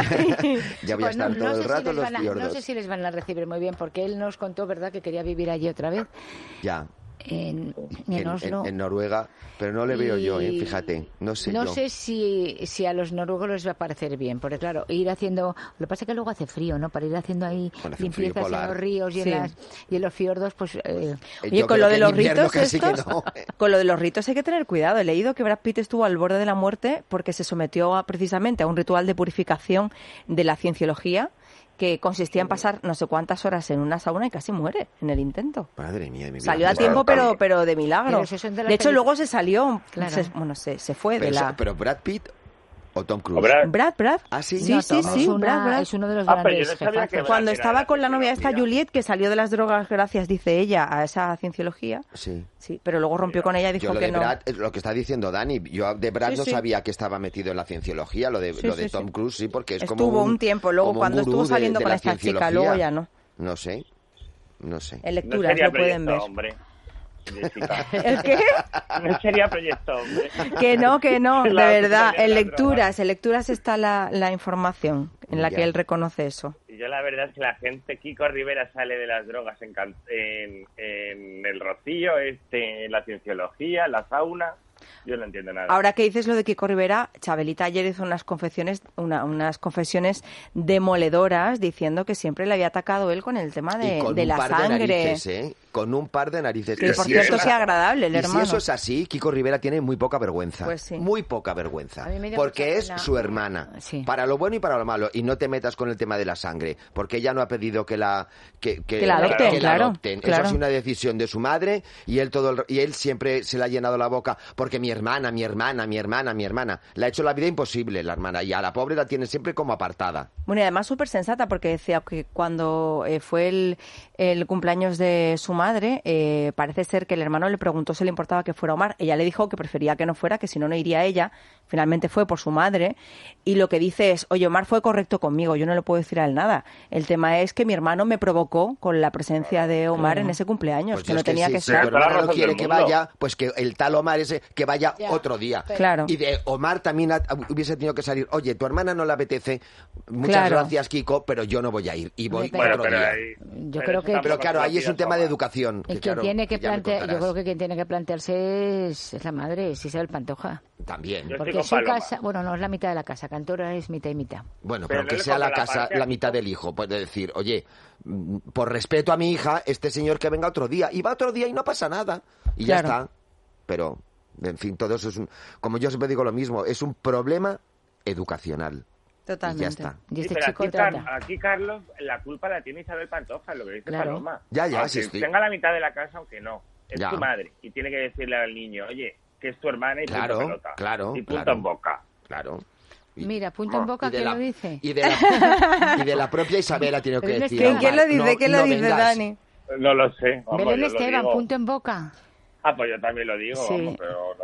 ya voy a Pues no- estar no todo sé el si rato les en los van a- fiordos. No sé si les van a recibir muy bien, porque él nos contó, ¿verdad?, que quería vivir allí otra vez, Ya, en, en en, Oslo. en- en Noruega, pero no le veo yo, ¿eh? Y Fíjate, no sé No yo. sé si, si a los noruegos les va a parecer bien, porque claro, ir haciendo... Lo que pasa es que luego hace frío, ¿no? Para ir haciendo ahí Bueno, hace un frío limpiezas en polar. los ríos y, Sí. en las, y en los fiordos, pues... eh, Eh, Oye, yo con creo lo que de en los invierno ritos casi que estos, no. con lo de los ritos hay que tener cuidado. He leído que Brad Pitt estuvo al borde de la muerte porque se sometió a, precisamente a un ritual de purificación de la cienciología que consistía en pasar no sé cuántas horas en una sauna y casi muere en el intento. Madre mía, de mi vida. Salió a Pues, tiempo, claro, pero pero de milagro. Pero eso son de las De hecho, peli- luego se salió, Claro. se- bueno, se, se fue Pero, de eso- la... pero Brad Pitt o Tom Cruise. O Brad- Brad, Brad. Ah, sí. Sí, no, sí, Tom sí, es, una- Brad, Brad. es uno de los Ah, pero yo grandes no sabía jefazos. que Brad Cuando era estaba la con la novia esta cienciología. Juliet, que salió de las drogas gracias, dice ella, a esa cienciología. Sí. Sí, pero luego rompió con ella y Yo dijo lo que de no. Brad, es lo que está diciendo Dani, yo de Brad Sí, no sí. sabía que estaba metido en la cienciología, lo de, Sí, lo de sí, Tom sí. Cruise sí, porque es Estuvo como un tiempo, luego como un cuando estuvo gurú de- saliendo de con la esta chica, cienciología. luego ya no. No sé, no sé. En No lecturas sería lo pueden proyecto, ver. hombre. Jessica. ¿El qué? No sería proyecto, hombre. Que no, que no, de La- verdad. la- En la lecturas, en lecturas está la, la información en la Ya. que él reconoce eso. Y yo la verdad es que la gente, Kiko Rivera sale de las drogas en, can- en, en el Rocío, este, en la cienciología, la sauna, yo no entiendo nada. Ahora que dices lo de Kiko Rivera, Chabelita ayer hizo unas confesiones, una- unas confesiones demoledoras diciendo que siempre le había atacado él con el tema de, Y con de un la par de sangre. narices, ¿eh? Con un par de narices. Que Y por si cierto, eso qué es- agradable el y hermano. si eso es así, Kiko Rivera tiene muy poca vergüenza. Pues sí. Muy poca vergüenza. A mí me da Porque mucha es pena. su hermana. Sí. Para lo bueno y para lo malo. Y no te metas con el tema de la sangre. Porque ella no ha pedido que la, que, Que la adopten, que la claro, adopten. claro. Eso es una decisión de su madre. Y él, todo el- y él siempre se le ha llenado la boca. Porque mi hermana, mi hermana, mi hermana, mi hermana. Le ha hecho la vida imposible, la hermana. Y a la pobre la tiene siempre como apartada. Bueno, y además súper sensata porque decía que cuando eh, fue el, el cumpleaños de su madre, eh, parece ser que el hermano le preguntó si le importaba que fuera Omar. Ella le dijo que prefería que no fuera, que si no, no iría ella. Finalmente fue por su madre. Y lo que dice es, oye, Omar fue correcto conmigo, yo no le puedo decir a él nada. El tema es que mi hermano me provocó con la presencia de Omar en ese cumpleaños, Pues que yo no es que tenía sí, que si ser. tu Toda la hermana no razón quiere del que mundo. vaya, pues que el tal Omar ese que vaya Ya. otro día. Claro. Y de Omar también ha- hubiese tenido que salir, oye, tu hermana no le apetece, muchas Claro. gracias Kiko, pero yo no voy a ir y voy Bueno, Bueno, otro pero día. ahí... Yo pero creo eso que- tampoco Pero claro, se lo ahí es un pidas tema a de Omar. educación. El que que claro, tiene que ya me plantear, yo contarás. creo que quien tiene que plantearse es, es la madre, es Isabel Pantoja. También. Yo- Porque con su Paloma. casa, bueno, no es la mitad de la casa, Cantora es mitad y mitad. Bueno, Pero pero, no que le sea la ponga la casa, parte la a mitad Kiko. del hijo. Puede decir, oye, mm, por respeto a mi hija, este señor que venga otro día. Y va otro día y no pasa nada. Y ya Claro. está. Pero, en fin, todo eso es un... Como yo siempre digo lo mismo, es un problema educacional. Totalmente. Y ya está. Y Sí, este pero chico aquí, Car- trata. aquí, Carlos, la culpa la tiene Isabel Pantoja, lo que dice Claro. Paloma. Ya, ya, Aunque sí estoy- tenga la mitad de la casa, aunque no. Es Ya. tu madre. Y tiene que decirle al niño, oye, que es tu hermana y Claro, punto pelota. claro, Y punto claro. en boca. Claro. Y- Mira, punto en boca, y de ¿quién la- lo dice? Y de, la, y de la propia Isabel ha tenido que Pero decir. ¿quién- a ¿Quién Omar, lo dice? no- ¿Quién lo no dice, vengas. Dani? No lo sé. Vamos, Belén yo lo Esteban, digo. punto en boca. Ah, pues yo también lo digo, Sí. vamos, pero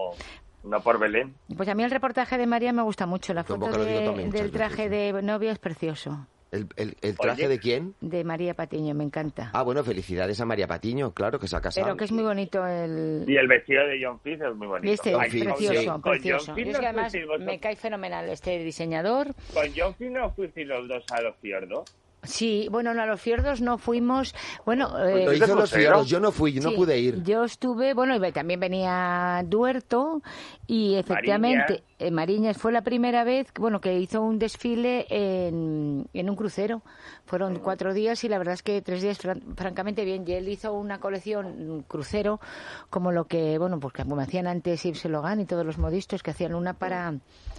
no, no por Belén. Pues a mí el reportaje de María me gusta mucho. La Yo en foto boca lo digo de- también muchas del traje veces, de novia es precioso. ¿El, el, el traje Oye. de quién? De María Patiño, me encanta. Ah, bueno, felicidades a María Patiño, claro, que se ha casado. Pero que es muy bonito el... Y el vestido de John Fitz es muy bonito. Este, John es Fitz, precioso, sí. Con precioso. John Fitz Yo es que no además fuisteis vosotros. me cae fenomenal este diseñador. Con John Fitz no fuisteis los dos a los fiordos. Sí, bueno, no, a los fiordos no fuimos. Bueno, eh, Lo hizo ¿Fuiste los crucero? fiordos, yo no fui, yo no sí, pude ir. Yo estuve, bueno, y también venía Duerto y efectivamente Mariñas. eh, Mariñas fue la primera vez, bueno, que hizo un desfile en, en un crucero. Fueron cuatro días y la verdad es que tres días fran- francamente bien. Y él hizo una colección un crucero como lo que, bueno, pues como hacían antes Yves Saint Laurent y todos los modistos que hacían una para,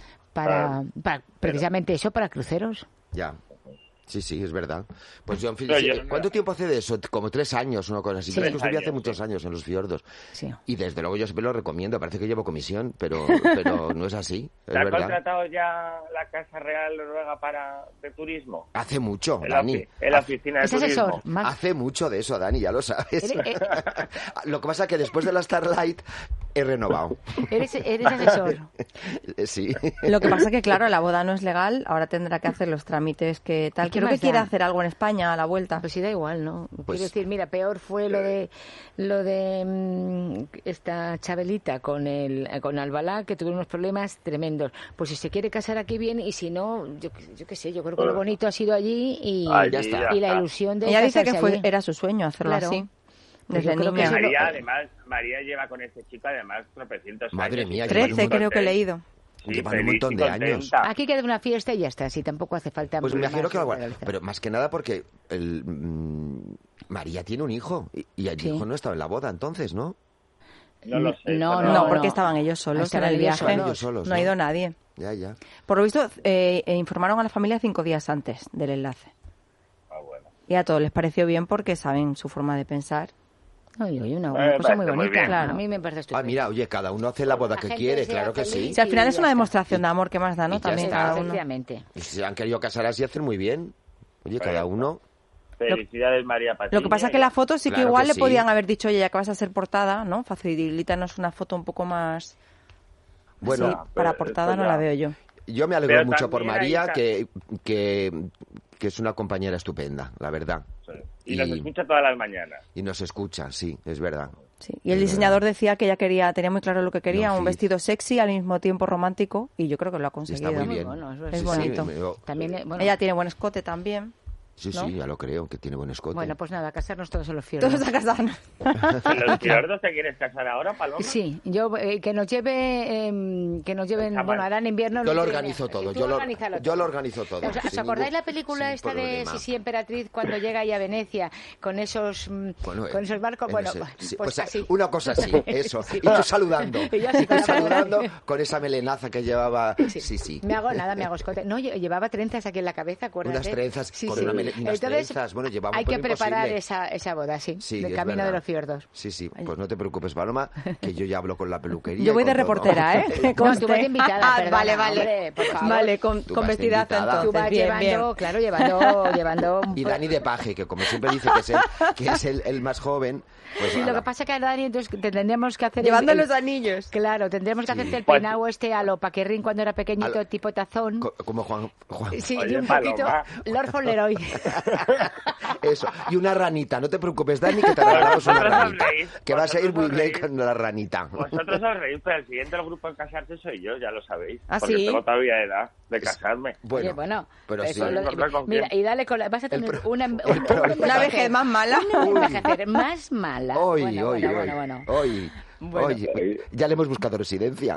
para, Ah, para precisamente eso, para cruceros. Ya. Sí, sí, es verdad. Pues John Fitz, Pero yo- ¿cuánto tiempo hace de eso? Como tres años, una cosa así. Sí. Yo es que Tres estuve hace años, muchos sí. años en los fiordos. Sí. Y desde luego yo siempre lo recomiendo. Parece que llevo comisión, pero, pero no es así. Es ¿Te ha verdad. contratado ya la Casa Real Noruega para de turismo? Hace mucho, En la, Dani. ofi- en la oficina de Es turismo. asesor, más. Hace mucho de eso, Dani, ya lo sabes. Eres, eh, Lo que pasa es que después de la Starlight he renovado. eres, eres asesor. Sí. Lo que pasa que, claro, la boda no es legal, ahora tendrá que hacer los trámites que tal. ¿Y qué Creo que más quiere da? hacer algo en España a la vuelta. Pues sí, da igual, ¿no? Pues- Quiero decir, mira, peor fue lo de lo de mm, esta Chabelita con el con Albalá, que tuvieron unos problemas tremendos. Pues si se quiere casar aquí bien y si no, yo, yo qué sé, yo creo que lo bonito ha sido allí y, Allí ya está. y la está. ilusión de Ella dice que casarse fue allí. era su sueño hacerlo Claro. así. Pues Desde yo creo que niña. eso lo- María, además, María lleva con este chico, además, tropecientos Madre años. mía, Y llevan un Trece montón- creo que he leído. Sí, llevan un feliz montón y de años. contenta. Aquí queda una fiesta y ya está, si tampoco hace falta Pues me más imagino que algo- realizar. pero más que nada porque el, mm, María tiene un hijo y, y el Sí. hijo no estaba en la boda entonces, ¿no? No lo sé. No, pero- No, no. porque estaban ellos solos Estaban en el ellos viaje. solos. Ellos solos, no ha ¿no? ido nadie. Ya, ya. Por lo visto, eh, eh, informaron a la familia cinco días antes del enlace. Ah, bueno. Y a todos les pareció bien porque saben su forma de pensar. Oye, oye, una, Eh, una cosa muy parece muy bonita. bien. Claro. A mí me parece Ah, estupendo. mira, oye, cada uno hace la boda La que gente quiere, sea claro que feliz. sí. Si al final y es ya una está. demostración de amor, ¿qué más da, Y no? ya También está. cada uno. Efectivamente. Y si se han querido casar así, hacen muy bien. Oye, cada uno... Felicidades, María Patiño. Lo que pasa es que la foto sí que Claro igual que le sí. podían haber dicho, oye, ya que vas a ser portada, ¿no? Facilítanos una foto un poco más... Bueno, así, para pero portada esto no ya- la veo yo. yo me alegro Pero mucho por también ahí María, está- que, que, que es una compañera estupenda, la verdad. Sí. Y nos Y- escucha todas las mañanas. Y nos escucha, sí, es verdad. Sí. Y el diseñador decía que ella quería, tenía muy claro lo que quería, No, un sí. vestido sexy al mismo tiempo romántico, y yo creo que lo ha Sí, conseguido. está muy bien. bueno, eso es Sí, sí, bonito. me- yo- También, eh, bueno, Ella tiene buen escote también. sí, ¿no? sí, ya lo creo, que tiene buen escote. bueno, pues nada, casarnos todos en los fiordos. Todos a casarnos. ¿En los fiordos te quieres casar ahora, Paloma? Sí, yo eh, que nos lleve, eh, que nos lleven, Está mal. bueno, ahora en invierno. Yo lo nos lleven- organizo todo, Tú yo lo, organízalo yo todo. lo organizo todo. ¿Os, os sin acordáis ningún- la película sin esta de problema. Sisi Emperatriz cuando llega ahí a Venecia con esos mm, Bueno, con eh, esos barcos? en Bueno, ese- sí, pues, así. una cosa así, eso. Sí. Y tú saludando. Y yo así con Y la saludando mano. con esa melenaza que llevaba. Sí, sí. Me hago nada, me hago escote. No, lle- llevaba trenzas aquí en la cabeza, acuérdate. Unas trenzas, Sí, con sí. una mele- unas Entonces, trenzas. Bueno, llevaba un hay que poco preparar imposible. esa, esa boda, sí, Sí, del es camino verdad. de los fiordos. Sí, sí, pues no te preocupes, Paloma, que yo ya hablo con la peluquería. Yo y voy con de todo. reportera, ¿eh? No, Conste. tú vas de invitada, perdona, Vale, vale. hombre, por favor. Vale, con, Tú con vas de vestidazo invitada. Tú entonces. vas Bien, llevando, bien. claro, llevando, llevando. Y Dani de paje, que como siempre dice que es el, que es el, el más joven, pues Sí, lo nada. que pasa es que a Dani entonces te tendríamos que hacer el- Llevando el- los anillos. Claro, tendríamos que Sí. hacerte el Pues- peinado este a lo Paquerrín cuando era pequeñito, A lo- tipo tazón. Co- como Juan, Juan. Sí, Oye, y un poquito Paloma. Lord Fauntleroy. Eso, y una ranita, no te preocupes, Dani, que te regalamos una Vosotros os ranita. reís, Que vas a ir muy vosotros os bien reís. con la ranita. Vosotros os reís, pero el siguiente del grupo en casarse soy yo, ya lo sabéis. ¿Ah, porque sí? tengo todavía edad de casarme. Bueno, Oye, bueno, pero sí. eso lo- ¿Encontrar con mira, quién? y dale con la, vas a tener pro- una, el un- un problema. Una envejecer- vejez más mala. un envejecer más mala. Hoy, bueno, hoy, bueno, hoy, bueno, bueno. hoy, Bueno. hoy. Ya le hemos buscado residencia.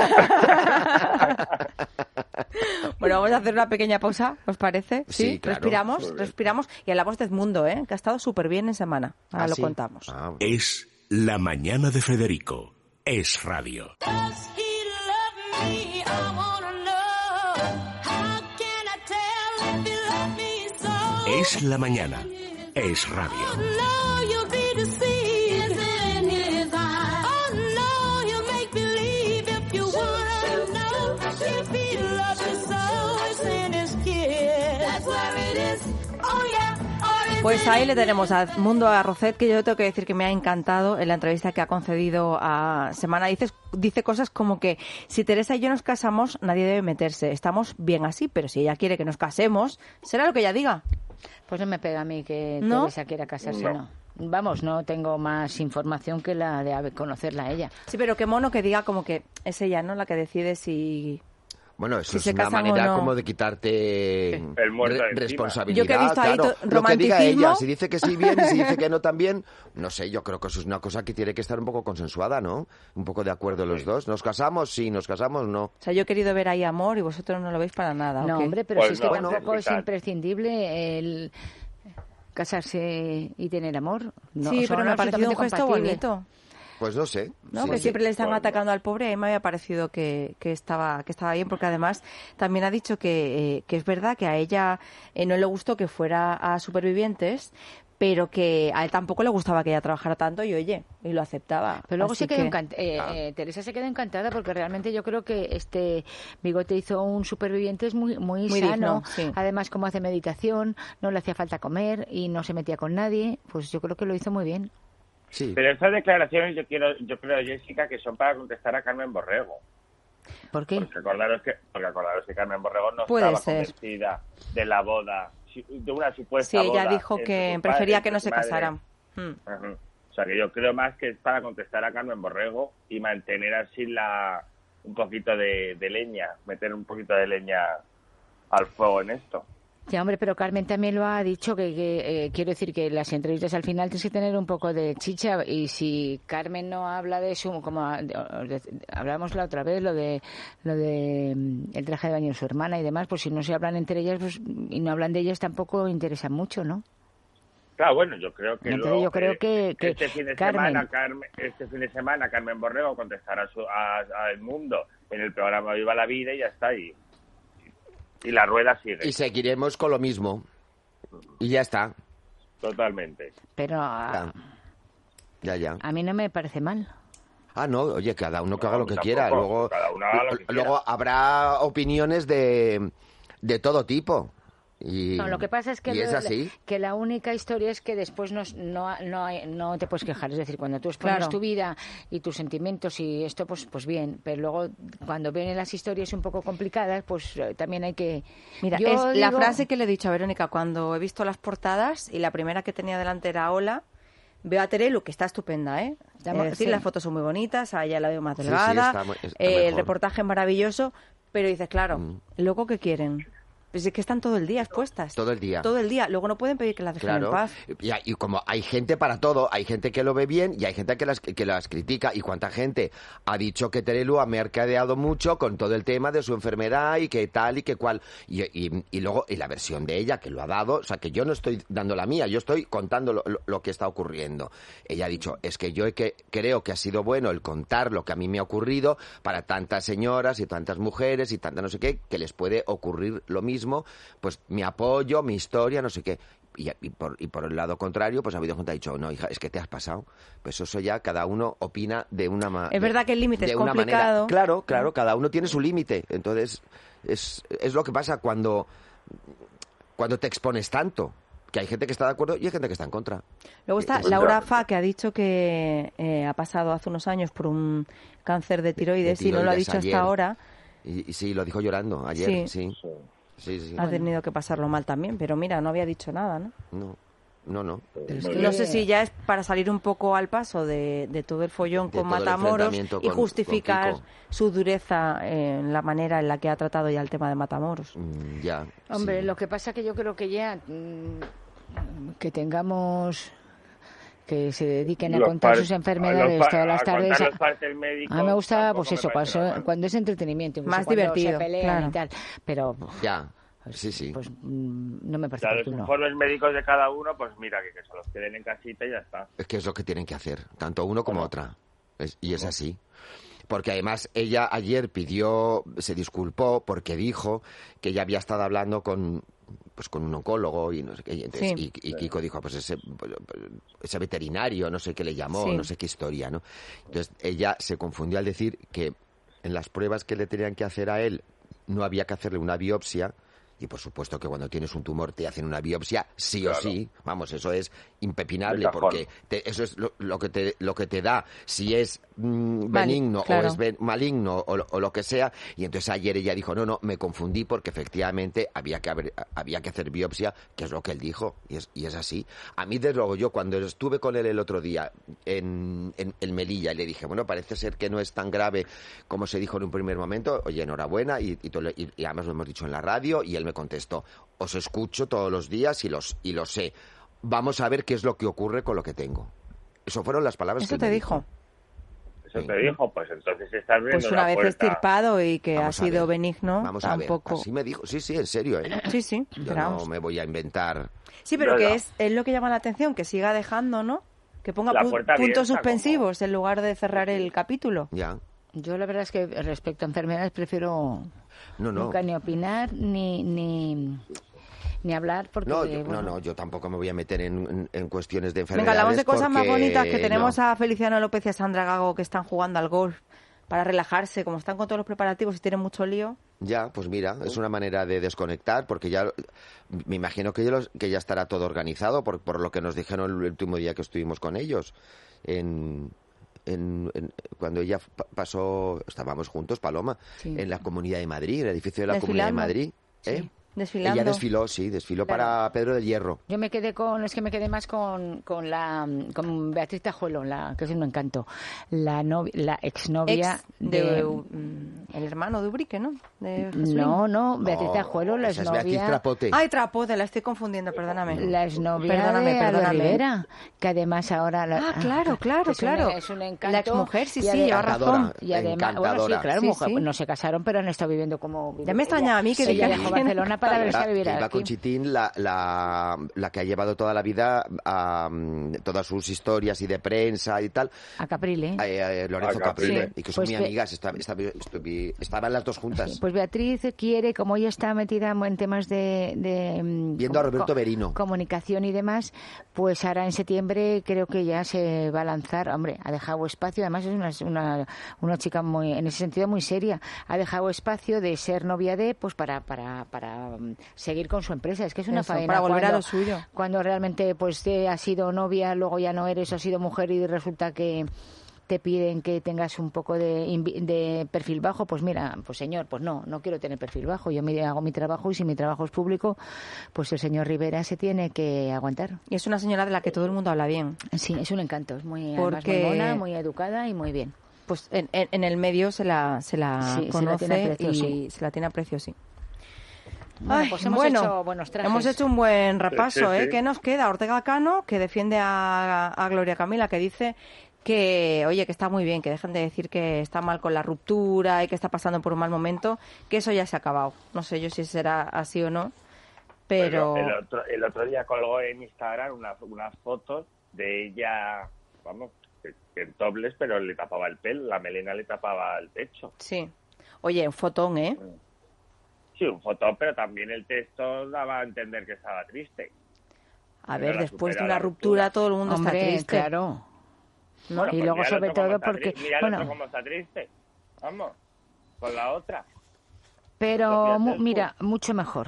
Bueno, vamos a hacer una pequeña pausa, ¿os parece? Sí, claro. Respiramos, Muy bien. respiramos. Y hablamos de Edmundo, ¿eh? Que ha estado súper bien en semana. Ahora ¿Ah, lo sí? contamos. Ah, Es La Mañana de Federico. Es radio. Does he love me? I wanna know. How can I tell if he loves me so? Es La Mañana. Es radio. No, you'll be deceived. It's in his eyes. Oh no, he'll make believe if you wanna know. If he loves you so, it's in his kiss. That's where it is. Oh yeah, or Pues ahí le tenemos a Mundo Arrocet, que yo tengo que decir que me ha encantado en la entrevista que ha concedido a Semana. Dice, dice cosas como que si Teresa y yo nos casamos, nadie debe meterse. Estamos bien así, pero si ella quiere que nos casemos, será lo que ella diga. Pues no me pega a mí que ¿No? Teresa quiera casarse, No. no. Vamos, no tengo más información que la de haber- conocerla a ella. Sí, pero qué mono que diga como que es ella, ¿no?, la que decide si... Bueno, eso Si es se una casan o manera no. como de quitarte El muerto re- encima. responsabilidad. Yo que he visto ahí claro. to- Lo que diga romanticismo. ella, si dice que sí bien y si dice que no también, no sé, yo creo que eso es una cosa que tiene que estar un poco consensuada, ¿no? Un poco de acuerdo los dos. ¿Nos casamos? Sí, nos casamos, no. O sea, yo he querido ver ahí amor y vosotros no lo veis para nada, ¿o No, qué? hombre, pero Pues si es que no, tampoco bueno, es quizás. imprescindible el casarse y tener amor. No, sí, son pero me ha parecido un absolutamente gesto compatibles. bonito. Pues no sé. ¿No? Sí, que sí. siempre le están Bueno. atacando al pobre, y a mí me había parecido que, que estaba que estaba bien, porque además también ha dicho que, eh, que es verdad que a ella eh, no le gustó que fuera a Supervivientes, pero que a él tampoco le gustaba que ella trabajara tanto y oye, y lo aceptaba. Pero luego Así se quedó que- encant- eh, eh, Teresa se quedó encantada porque realmente yo creo que este Bigote hizo un Supervivientes muy muy, Muy sano. digno, sí. Además, como hace meditación, no le hacía falta comer y no se metía con nadie, pues yo creo que lo hizo muy bien. Sí. Pero estas declaraciones yo quiero, yo creo, Jessica, que son para contestar a Carmen Borrego. ¿Por qué? Porque acordaros que, porque acordaros que Carmen Borrego no Puede estaba ser. convencida de la boda, de una supuesta Sí, ella boda dijo entre que su prefería padre que y no su se madre. casaran. Mm. Ajá. O sea, que yo creo más que es para contestar a Carmen Borrego y mantener así la un poquito de, de leña, meter un poquito de leña al fuego en esto. Ya, hombre, pero Carmen también lo ha dicho, que, que, eh, quiero decir que las entrevistas al final tienes que tener un poco de chicha, y si Carmen no habla de su, como a- de- de- hablábamos la otra vez, lo de lo de mm, el traje de baño de su hermana y demás, pues si no se hablan entre ellas pues y no hablan de ellas tampoco interesa mucho, ¿no? Claro, bueno, yo creo que Entonces luego, yo creo eh, que- que este fin de Carmen- semana Carmen, este fin de semana Carmen Borrego contestará a su, a, a El Mundo en el programa Viva la Vida y ya está, y, y la rueda sigue. Y seguiremos con lo mismo. Y ya está. Totalmente. Pero a, Ya, ya. ya. a mí no me parece mal. Ah, no, oye, cada uno que No, haga lo que tampoco, quiera. Luego, cada uno haga lo que luego quiera. habrá opiniones de, de todo tipo. Y, No, lo que pasa es que, y es lo- así. que la única historia es que después no, no, no, hay- no te puedes quejar. Es decir, cuando tú expones Claro. tu vida y tus sentimientos y esto, pues, pues bien. Pero luego, cuando vienen las historias un poco complicadas, pues eh, también hay que... Mira, Yo es la digo- frase que le he dicho a Verónica cuando he visto las portadas y la primera que tenía delante era hola. Veo a Terelu, que está estupenda, ¿eh? Ya, Es decir, sí. las fotos son muy bonitas, a ella la veo más Sí, sí, delgada, está mu- está eh, el mejor. reportaje es maravilloso, pero dices, claro, Mm. ¿luego qué quieren? Pues es que están todo el día expuestas. Todo el día. Todo el día. Luego no pueden pedir que las dejen Claro, en paz. y, y como hay gente para todo, hay gente que lo ve bien y hay gente que las, que las critica. Y cuánta gente ha dicho que Terelu ha mercadeado mucho con todo el tema de su enfermedad y que tal y que cual. Y, y- y luego, y la versión de ella que lo ha dado, o sea, que yo no estoy dando la mía, yo estoy contando lo, lo- lo que está ocurriendo. Ella ha dicho, es que yo he que, creo que ha sido bueno el contar lo que a mí me ha ocurrido para tantas señoras y tantas mujeres y tantas no sé qué, que les puede ocurrir lo mismo, pues mi apoyo, mi historia, no sé qué. Y, y por, y por el lado contrario, pues ha habido gente que ha dicho, no, hija, es que te has pasado. Pues eso ya cada uno opina de una manera. Es verdad que el límite es complicado. Claro, claro, cada uno tiene su límite. Entonces, es, es lo que pasa cuando, cuando te expones tanto. Que hay gente que está de acuerdo y hay gente que está en contra. Luego está Eh, Laura Fa, que ha dicho que eh, ha pasado hace unos años por un cáncer de tiroides, de y no lo ha tiroides dicho ayer. hasta ahora. Y, y sí, lo dijo llorando ayer, sí. Sí. Sí, sí. Ha tenido que pasarlo mal también, pero mira, no había dicho nada, ¿no? No, no, no. es Muy que- No sé si ya es para salir un poco al paso de, de todo el follón De con todo el Matamoros enfrentamiento y con- justificar con Kiko. su dureza en la manera en la que ha tratado ya el tema de Matamoros. Mm, ya. Hombre, sí. lo que pasa que yo creo que ya mm, que tengamos que se dediquen a Los contar par- sus a enfermedades los par- todas las a contar tardes. los partes médicos, A mí me gusta, tampoco pues me eso, parece cuando, nada mal. cuando es entretenimiento, incluso Más cuando divertido, se pelean claro. y tal. Pero Ya, pues, sí, sí. pues mm, no me parece Ya los oportuno. informes médicos de cada uno, pues mira, que, que se los queden en casita y ya está. Es que es lo que tienen que hacer, tanto uno como Bueno. otra. Es- y es así. Porque además ella ayer pidió, se disculpó porque dijo que ella había estado hablando con pues con un oncólogo y no sé qué. Y, entonces, Sí. y, y Kiko dijo, pues ese, ese veterinario, no sé qué le llamó, Sí. no sé qué historia, ¿no? Entonces ella se confundió al decir que en las pruebas que le tenían que hacer a él no había que hacerle una biopsia Y por supuesto que cuando tienes un tumor te hacen una biopsia, sí Claro. o sí. Vamos, eso es impepinable, De cajón. porque te- eso es lo, lo que te, lo que te da si es mm, Vale, benigno claro. o es ben- maligno o, lo- o lo que sea. Y entonces ayer ella dijo, no, no, me confundí porque efectivamente había que, haber- había que hacer biopsia, que es lo que él dijo. Y es, y es así. A mí, desde luego, yo cuando estuve con él el otro día en, en, en Melilla y le dije, bueno, parece ser que no es tan grave como se dijo en un primer momento. Oye, enhorabuena. Y, y, to- y- y además lo hemos dicho en la radio. Y él me contestó, os escucho todos los días y, los, y lo sé. Vamos a ver qué es lo que ocurre con lo que tengo. Eso fueron las palabras Eso que él te me dijo. Eso Sí. te dijo, pues entonces estás abriendo Pues una vez puerta. estirpado y que Vamos ha a sido ver. benigno, Vamos a ver. tampoco. Así me dijo. Sí, sí, en serio, ¿eh? Sí, sí, Yo pero vamos. no me voy a inventar. Sí, pero No, que no. es, es lo que llama la atención, que siga dejando, ¿no? Que ponga La pu- puerta puntos abierta, suspensivos en lugar de cerrar el capítulo. Ya. Yo la verdad es que respecto a enfermedades prefiero No, no. nunca ni opinar ni ni, ni hablar porque No, yo, bueno, no, no, yo tampoco me voy a meter en, en- en cuestiones de Venga, enfermedades. hablamos de cosas más porque bonitas, que tenemos no. a Feliciano López y a Sandra Gago que están jugando al golf para relajarse, como están con todos los preparativos y tienen mucho lío. Ya, pues mira, es una manera de desconectar, porque ya me imagino que ya, los- que ya estará todo organizado por, por lo que nos dijeron el último día que estuvimos con ellos. En, en- en- cuando ella pa- pasó, estábamos juntos, Paloma, Sí. en la Comunidad de Madrid, en el edificio de la Comunidad de Desfilando. Madrid. ¿eh? Desfilando. Ella desfiló, sí, desfiló Claro. para Pedro del Hierro. Yo me quedé con, es que me quedé más con, con la, con Beatriz Tajuelo, la, que es un encanto, la novia, la exnovia Ex de, mm, el hermano de Ubrique, ¿no? De Jesulín. no, no, Beatriz No, Tajuelo, la esa es Beatriz exnovia, Trapote. Ay, Trapote, la estoy confundiendo, perdóname. la exnovia Perdóname, de Albert perdóname. Rivera, que además ahora la- Ah, claro, claro, es un- claro. es un encanto. La exmujer, sí, y sí, ade- lleva Encantadora. razón. Y además, bueno, sí, Encantadora. claro, Sí, mujer, sí. pues no se casaron, pero han estado viviendo como... Ya me extrañaba a mí que ella dijeran dejó que- Barcelona para verse a La, vivir que iba aquí. con Chitín, la, la, la que ha llevado toda la vida a, mm, todas sus historias y de prensa y tal, A Caprile. a, eh, Lorenzo A Caprile, Caprile. y que son Pues muy que- amigas, esta- esta- estuvi- estaban las dos juntas. Sí, pues Beatriz quiere, como ella está metida en temas de... de, mm, Viendo a com- Roberto co- Berino. Comunicación y demás, pues ahora en septiembre creo que ya se va a lanzar. Hombre, ha dejado espacio, además es una, una, una chica muy, en ese sentido muy seria. Ha dejado espacio de ser novia de, pues para, para, para mm, seguir con su empresa. Es que es una Eso, faena. para volver a cuando- lo suyo. Cuando realmente pues te has sido novia, luego ya no eres, has sido mujer y resulta que te piden que tengas un poco de, invi- de perfil bajo, pues mira, pues señor, pues no, no quiero tener perfil bajo. Yo me hago mi trabajo y si mi trabajo es público, pues el señor Rivera se tiene que aguantar. Y es una señora de la que todo el mundo habla bien. Sí, es un encanto, es muy, además Porque- muy mona, muy educada y muy bien. Pues en, en- en el medio se la, se la Sí, se la conoce tiene aprecio, y sí. se la tiene aprecio, sí. Bueno, Ay, pues hemos bueno, hecho buenos trajes. hemos hecho un buen repaso, Sí, sí, ¿eh? sí. ¿Qué nos queda? Ortega Cano, que defiende a, a Gloria Camila, que dice que, oye, que está muy bien, que dejen de decir que está mal con la ruptura y que está pasando por un mal momento, que eso ya se ha acabado. No sé yo si será así o no, pero... el, otro, el otro día colgó en Instagram unas, unas fotos de ella, vamos, que, que en topless, pero le tapaba el pelo, la melena le tapaba el pecho. Sí. Oye, un fotón, ¿eh? Sí, un fotón, pero también el texto daba a entender que estaba triste. A Pero ver, la después de supera una la ruptura, ruptura. todo el mundo Hombre, está triste. claro. Bueno, y pues luego mira el sobre otro cómo todo está porque... tri- Mira el bueno, otro cómo está triste. Vamos, con la otra. pero Sofía mu- Telfo. mira, mucho mejor.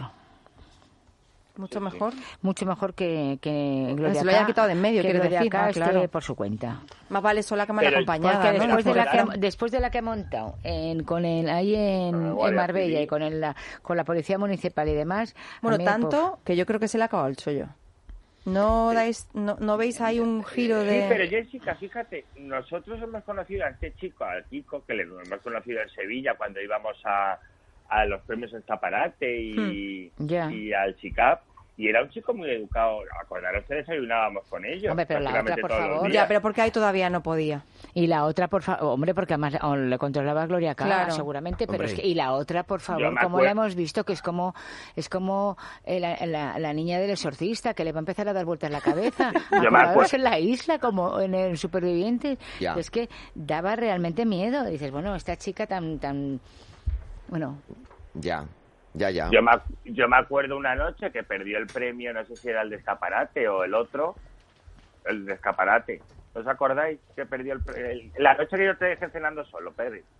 Mucho Sí, sí. mejor. Mucho mejor que, que Gloria se lo haya K, quitado de en medio, que quiero Gloria decir. K Ah, esté claro. por su cuenta. Más vale sola que mal Pero- acompañada, Porque ¿no? después, de la que, Claro. después de la que ha montado en, con el, ahí en, Con la en Guardia Marbella Civil. y con, el, la, con la Policía Municipal y demás... a Bueno, mí, tanto que yo creo que se le ha acabado el chollo. ¿No, dais, no, ¿No veis ahí un giro de...? Sí, pero Jessica, fíjate, nosotros hemos conocido a este chico, al Kiko, que le hemos conocido en Sevilla cuando íbamos a, a los premios Escaparate y, Hmm, ya. y al CICAP, y era un chico muy educado. Acordaros que desayunábamos con ellos. Hombre, pero la prácticamente otra, por todos los favor. días. Ya, pero porque ahí todavía no podía. Y la otra, por favor, hombre, porque además oh, le controlaba Gloria K, Claro. seguramente, pero Hombre. es que, y la otra, por Yo favor, me como acuer- la hemos visto, que es como es como eh, la, la- la niña del exorcista, que le va a empezar a dar vueltas la cabeza. Yo me Acordaos acuer- en la isla, como en el Superviviente, Ya. es que daba realmente miedo. Dices, bueno, esta chica tan, tan, bueno, Ya, ya, ya. Yo me, ac- yo me acuerdo una noche que perdió el premio, no sé si era el de Escaparate o el otro, el de Escaparate. ¿Os acordáis que perdió el, pre- el- la noche que yo te dejé cenando solo, Pedro?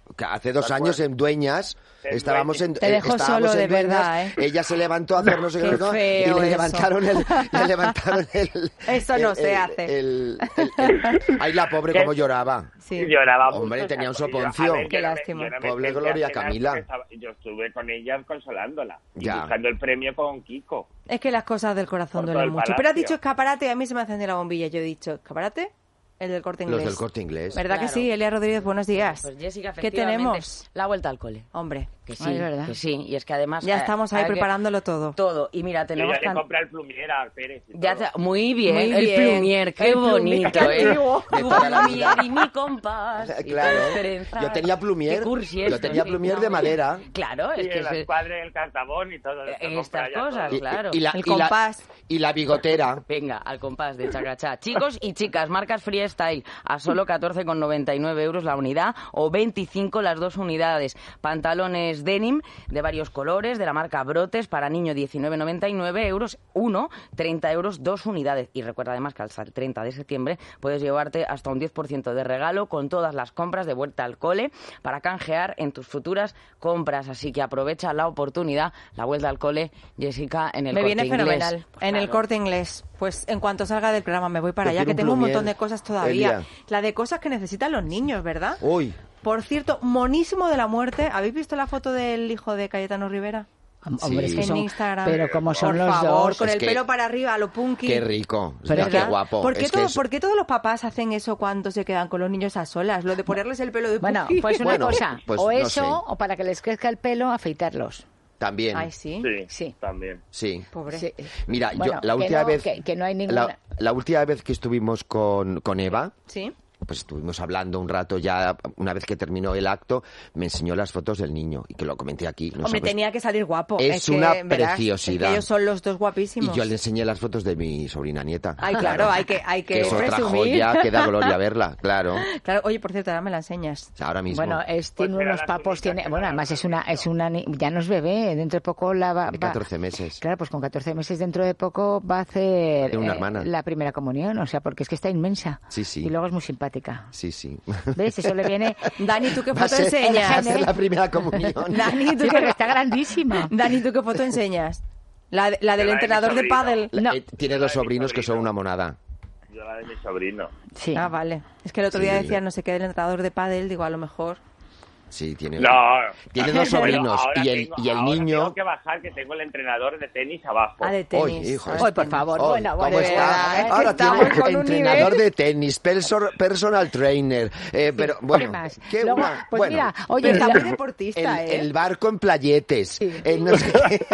Que hace dos años en Dueñas En estábamos en Te dejo estábamos solo, en de Dueñas, verdad, ¿eh? ella se levantó a hacer no sé qué Qué cosa, y feo le eso. levantaron el le levantaron el Eso no el- se el- hace. el- el- el- ay, la pobre ¿Qué? cómo lloraba. Sí. Y lloraba mucho, Hombre, o sea, tenía un pues, yo- soponcio. a ver, Qué yo no me- lástima. yo no me Pobre senté a Gloria cenar Camila. porque estaba- yo estuve con ella consolándola y Ya. buscando el premio con Kiko. Es que las cosas del corazón Por todo duelen el mucho. Pero palacio. has dicho escaparate y a mí se me ha encendido la bombilla. Yo he dicho, ¿escaparate? El del Corte Inglés. Los del Corte Inglés. ¿Verdad que Claro. sí? Elia Rodríguez, buenos días. Pues Jessica, ¿Qué efectivamente, tenemos? la vuelta al cole. Hombre, Que sí, Ay, es verdad. que sí. Y es que además... ya eh, estamos ahí hay que- preparándolo todo. Todo. Y mira, Yo tenemos... ya le can- compré el plumier a Pérez y Ya todo. te- Muy bien, Muy el bien. plumier, qué El plumier, bonito, qué ¿eh? antiguo. De Tu toda la plumier vida. y mi compás. y Claro. tus trenzas. Yo tenía plumier, Qué cursi yo esto, tenía sí. plumier No, de madera. Claro, Sí, es que... el se- escuadre, el cartabón y todo. esto, Eh, compra estas ya cosas, todo. Y- claro. y, la, El y la- compás. y la bigotera. Venga, al compás de chacachá. Chicos y chicas, marcas Freestyle a solo catorce con noventa y nueve euros la unidad o veinticinco las dos unidades. Pantalones denim de varios colores de la marca Brotes para niño diecinueve noventa y nueve euros uno, treinta euros dos unidades. Y recuerda además que hasta el treinta de septiembre puedes llevarte hasta un diez por ciento de regalo con todas las compras de vuelta al cole para canjear en tus futuras compras. Así que aprovecha la oportunidad, la vuelta al cole, Jessica, en el Me Corte viene Inglés. fenomenal. Pues en el claro. Corte Inglés. Pues en cuanto salga del programa me voy para Pues allá, tiene que un tengo un plumier, montón de cosas todavía. Elia. La de cosas que necesitan los niños, ¿verdad? Uy, Por cierto, monísimo de la muerte. ¿Habéis visto la foto del hijo de Cayetano Rivera? Hombre, es que En son, Instagram. pero como son Por los favor, dos. con Es el que- pelo para arriba, a lo punky. qué rico. Pero qué ¿verdad? guapo. ¿Por qué, Es que todo- es- por qué todos los papás hacen eso cuando se quedan con los niños a solas? Lo de ponerles el pelo de Bueno, punky. pues una Bueno, cosa, pues o no eso, sé. o para que les crezca el pelo, afeitarlos. También. Ay, sí. Sí, Sí. también. Sí. Pobre. Sí. Mira, Bueno, yo la que última no- vez que- que no hay ninguna- la, la última vez que estuvimos con, con Eva, Sí. pues estuvimos hablando un rato ya, una vez que terminó el acto, me enseñó las fotos del niño y que lo comenté aquí. No Hombre, sabes- tenía que salir guapo. Es que, una verás, es que preciosidad. ellos son los dos Y guapísimos. yo le enseñé las fotos de mi sobrina nieta. Ay, claro, hay que, hay que, que es otra presumir. joya, que da gloria verla, claro. Claro, oye, por cierto, ahora me la enseñas. O sea, ahora mismo. Bueno, es, Pues tiene mira, unos las papos, únicas tiene, que bueno, me además han es una, es una, ni- ya no es bebé, dentro de poco la va, de va- catorce meses. Claro, pues con catorce meses dentro de poco va a hacer Tiene una eh, hermana. la primera comunión, o sea, porque es que está inmensa. Sí, sí. Y luego es muy simpática. Sí, sí. ¿Ves? Eso le viene... Dani, ¿tú qué Va a foto ser- enseñas? va a ser la primera comunión. Dani, ¿tú Sí, qué... porque está grandísima. Dani, ¿tú qué foto enseñas? La, de- la del La de mi entrenador de sobrino. pádel. La- No. eh, tiene La dos de mi sobrinos que son sobrino. una monada. Yo la de mi sobrino. Sí. Ah, vale. Es que el otro día Sí. decía no sé qué del entrenador de pádel, digo, a lo mejor. Sí, tiene. No. Tiene dos sobrinos, Ahora y el- tengo- y el ahora niño- Tengo que bajar, que tengo el entrenador de tenis abajo. Ah, de tenis. Oy, hijo, Ah, Hoy, por favor. Oh, bueno, ¿cómo bueno, de está? verdad, es que Ahora estamos tiene con un entrenador nivel. de tenis, perso- personal trainer. Eh, pero bueno, ¿qué más? qué Luego, una- pues bueno, mira, oye, Pero está la- muy deportista, el, ¿eh? el barco en playetes. eh, no sé qué.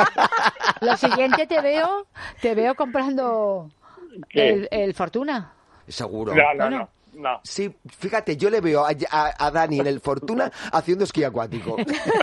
lo siguiente te veo, te veo comprando ¿Qué? el, el Fortuna. Seguro. No, no, Bueno. no. No. Sí, fíjate, yo le veo a, a- a Dani en el Fortuna haciendo esquí acuático.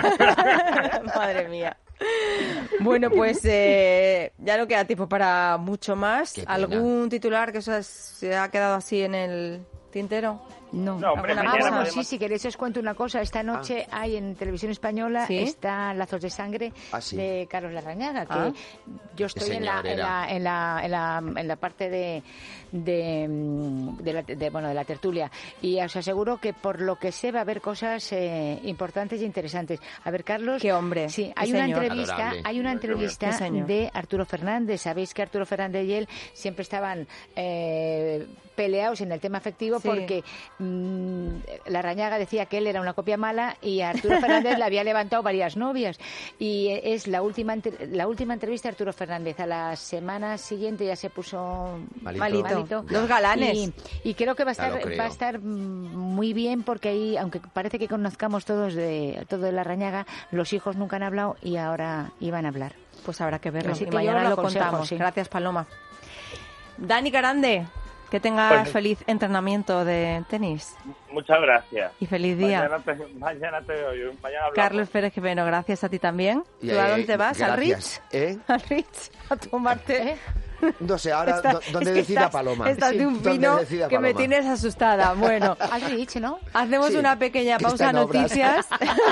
Madre mía. Bueno, pues eh, ya no queda tiempo para mucho más. Qué pena. ¿Algún titular que os se ha quedado así en el tintero? No. No, hombre, ¿Alguna Ah, mañana bueno, podemos- sí, si queréis os cuento una cosa. Esta noche hay en Televisión Española, ¿Sí? está Lazos de Sangre Ah, sí. de Carlos Larrañaga, que Ah. yo estoy en la, señor en, era. la, en, la, en, la, en la parte de, de, mm, de, la, de, bueno, de la tertulia. Y os aseguro que por lo que sé va a haber cosas eh, importantes e interesantes. A ver, Carlos... Qué hombre, Sí, qué hay una señor. entrevista, Adorable. hay una entrevista Qué señor. de Arturo Fernández. Sabéis que Arturo Fernández y él siempre estaban eh, peleados en el tema afectivo Sí. porque mm, Larrañaga decía que él era una copia mala y a Arturo Fernández le había levantado varias novias. Y eh, es la última entre- la última entrevista de Arturo Fernández. A la semana siguiente ya se puso Malito. Malito. malito. Los galanes. Y, y creo que va a Ya lo estar creo. va a estar mm, muy bien porque ahí, aunque parece que conozcamos todos de todo de Larrañaga, los hijos nunca han hablado y ahora iban a hablar. Pues habrá que verlo. Así y que yo mañana lo lo aconsejo, contamos. sí. Gracias, Paloma. Dani Carande, que tengas Pues- feliz entrenamiento de tenis Muchas gracias. y feliz día. Mañana te, mañana te oigo. Mañana hablamos. Carlos Pérez Jimeno, gracias a ti también. Y, ¿Tú a eh, dónde te vas? ¿Al Ritz? gracias. ¿Eh? ¿Al Ritz? A tomarte... ¿Eh? No sé, ahora Está- do- donde es que decida estás- Paloma. Estás Sí, de un donde vino decida que me Paloma. tienes asustada. Bueno, Has dicho, ¿no? hacemos Sí, una pequeña que pausa está en obras. noticias.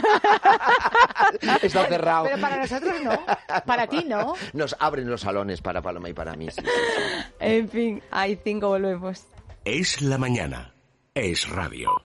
Está cerrado. Pero para nosotros no. Para ti no. Nos abren los salones para Paloma y para mí. Sí, sí, sí. En fin, hay cinco, volvemos. Es la mañana. Es radio.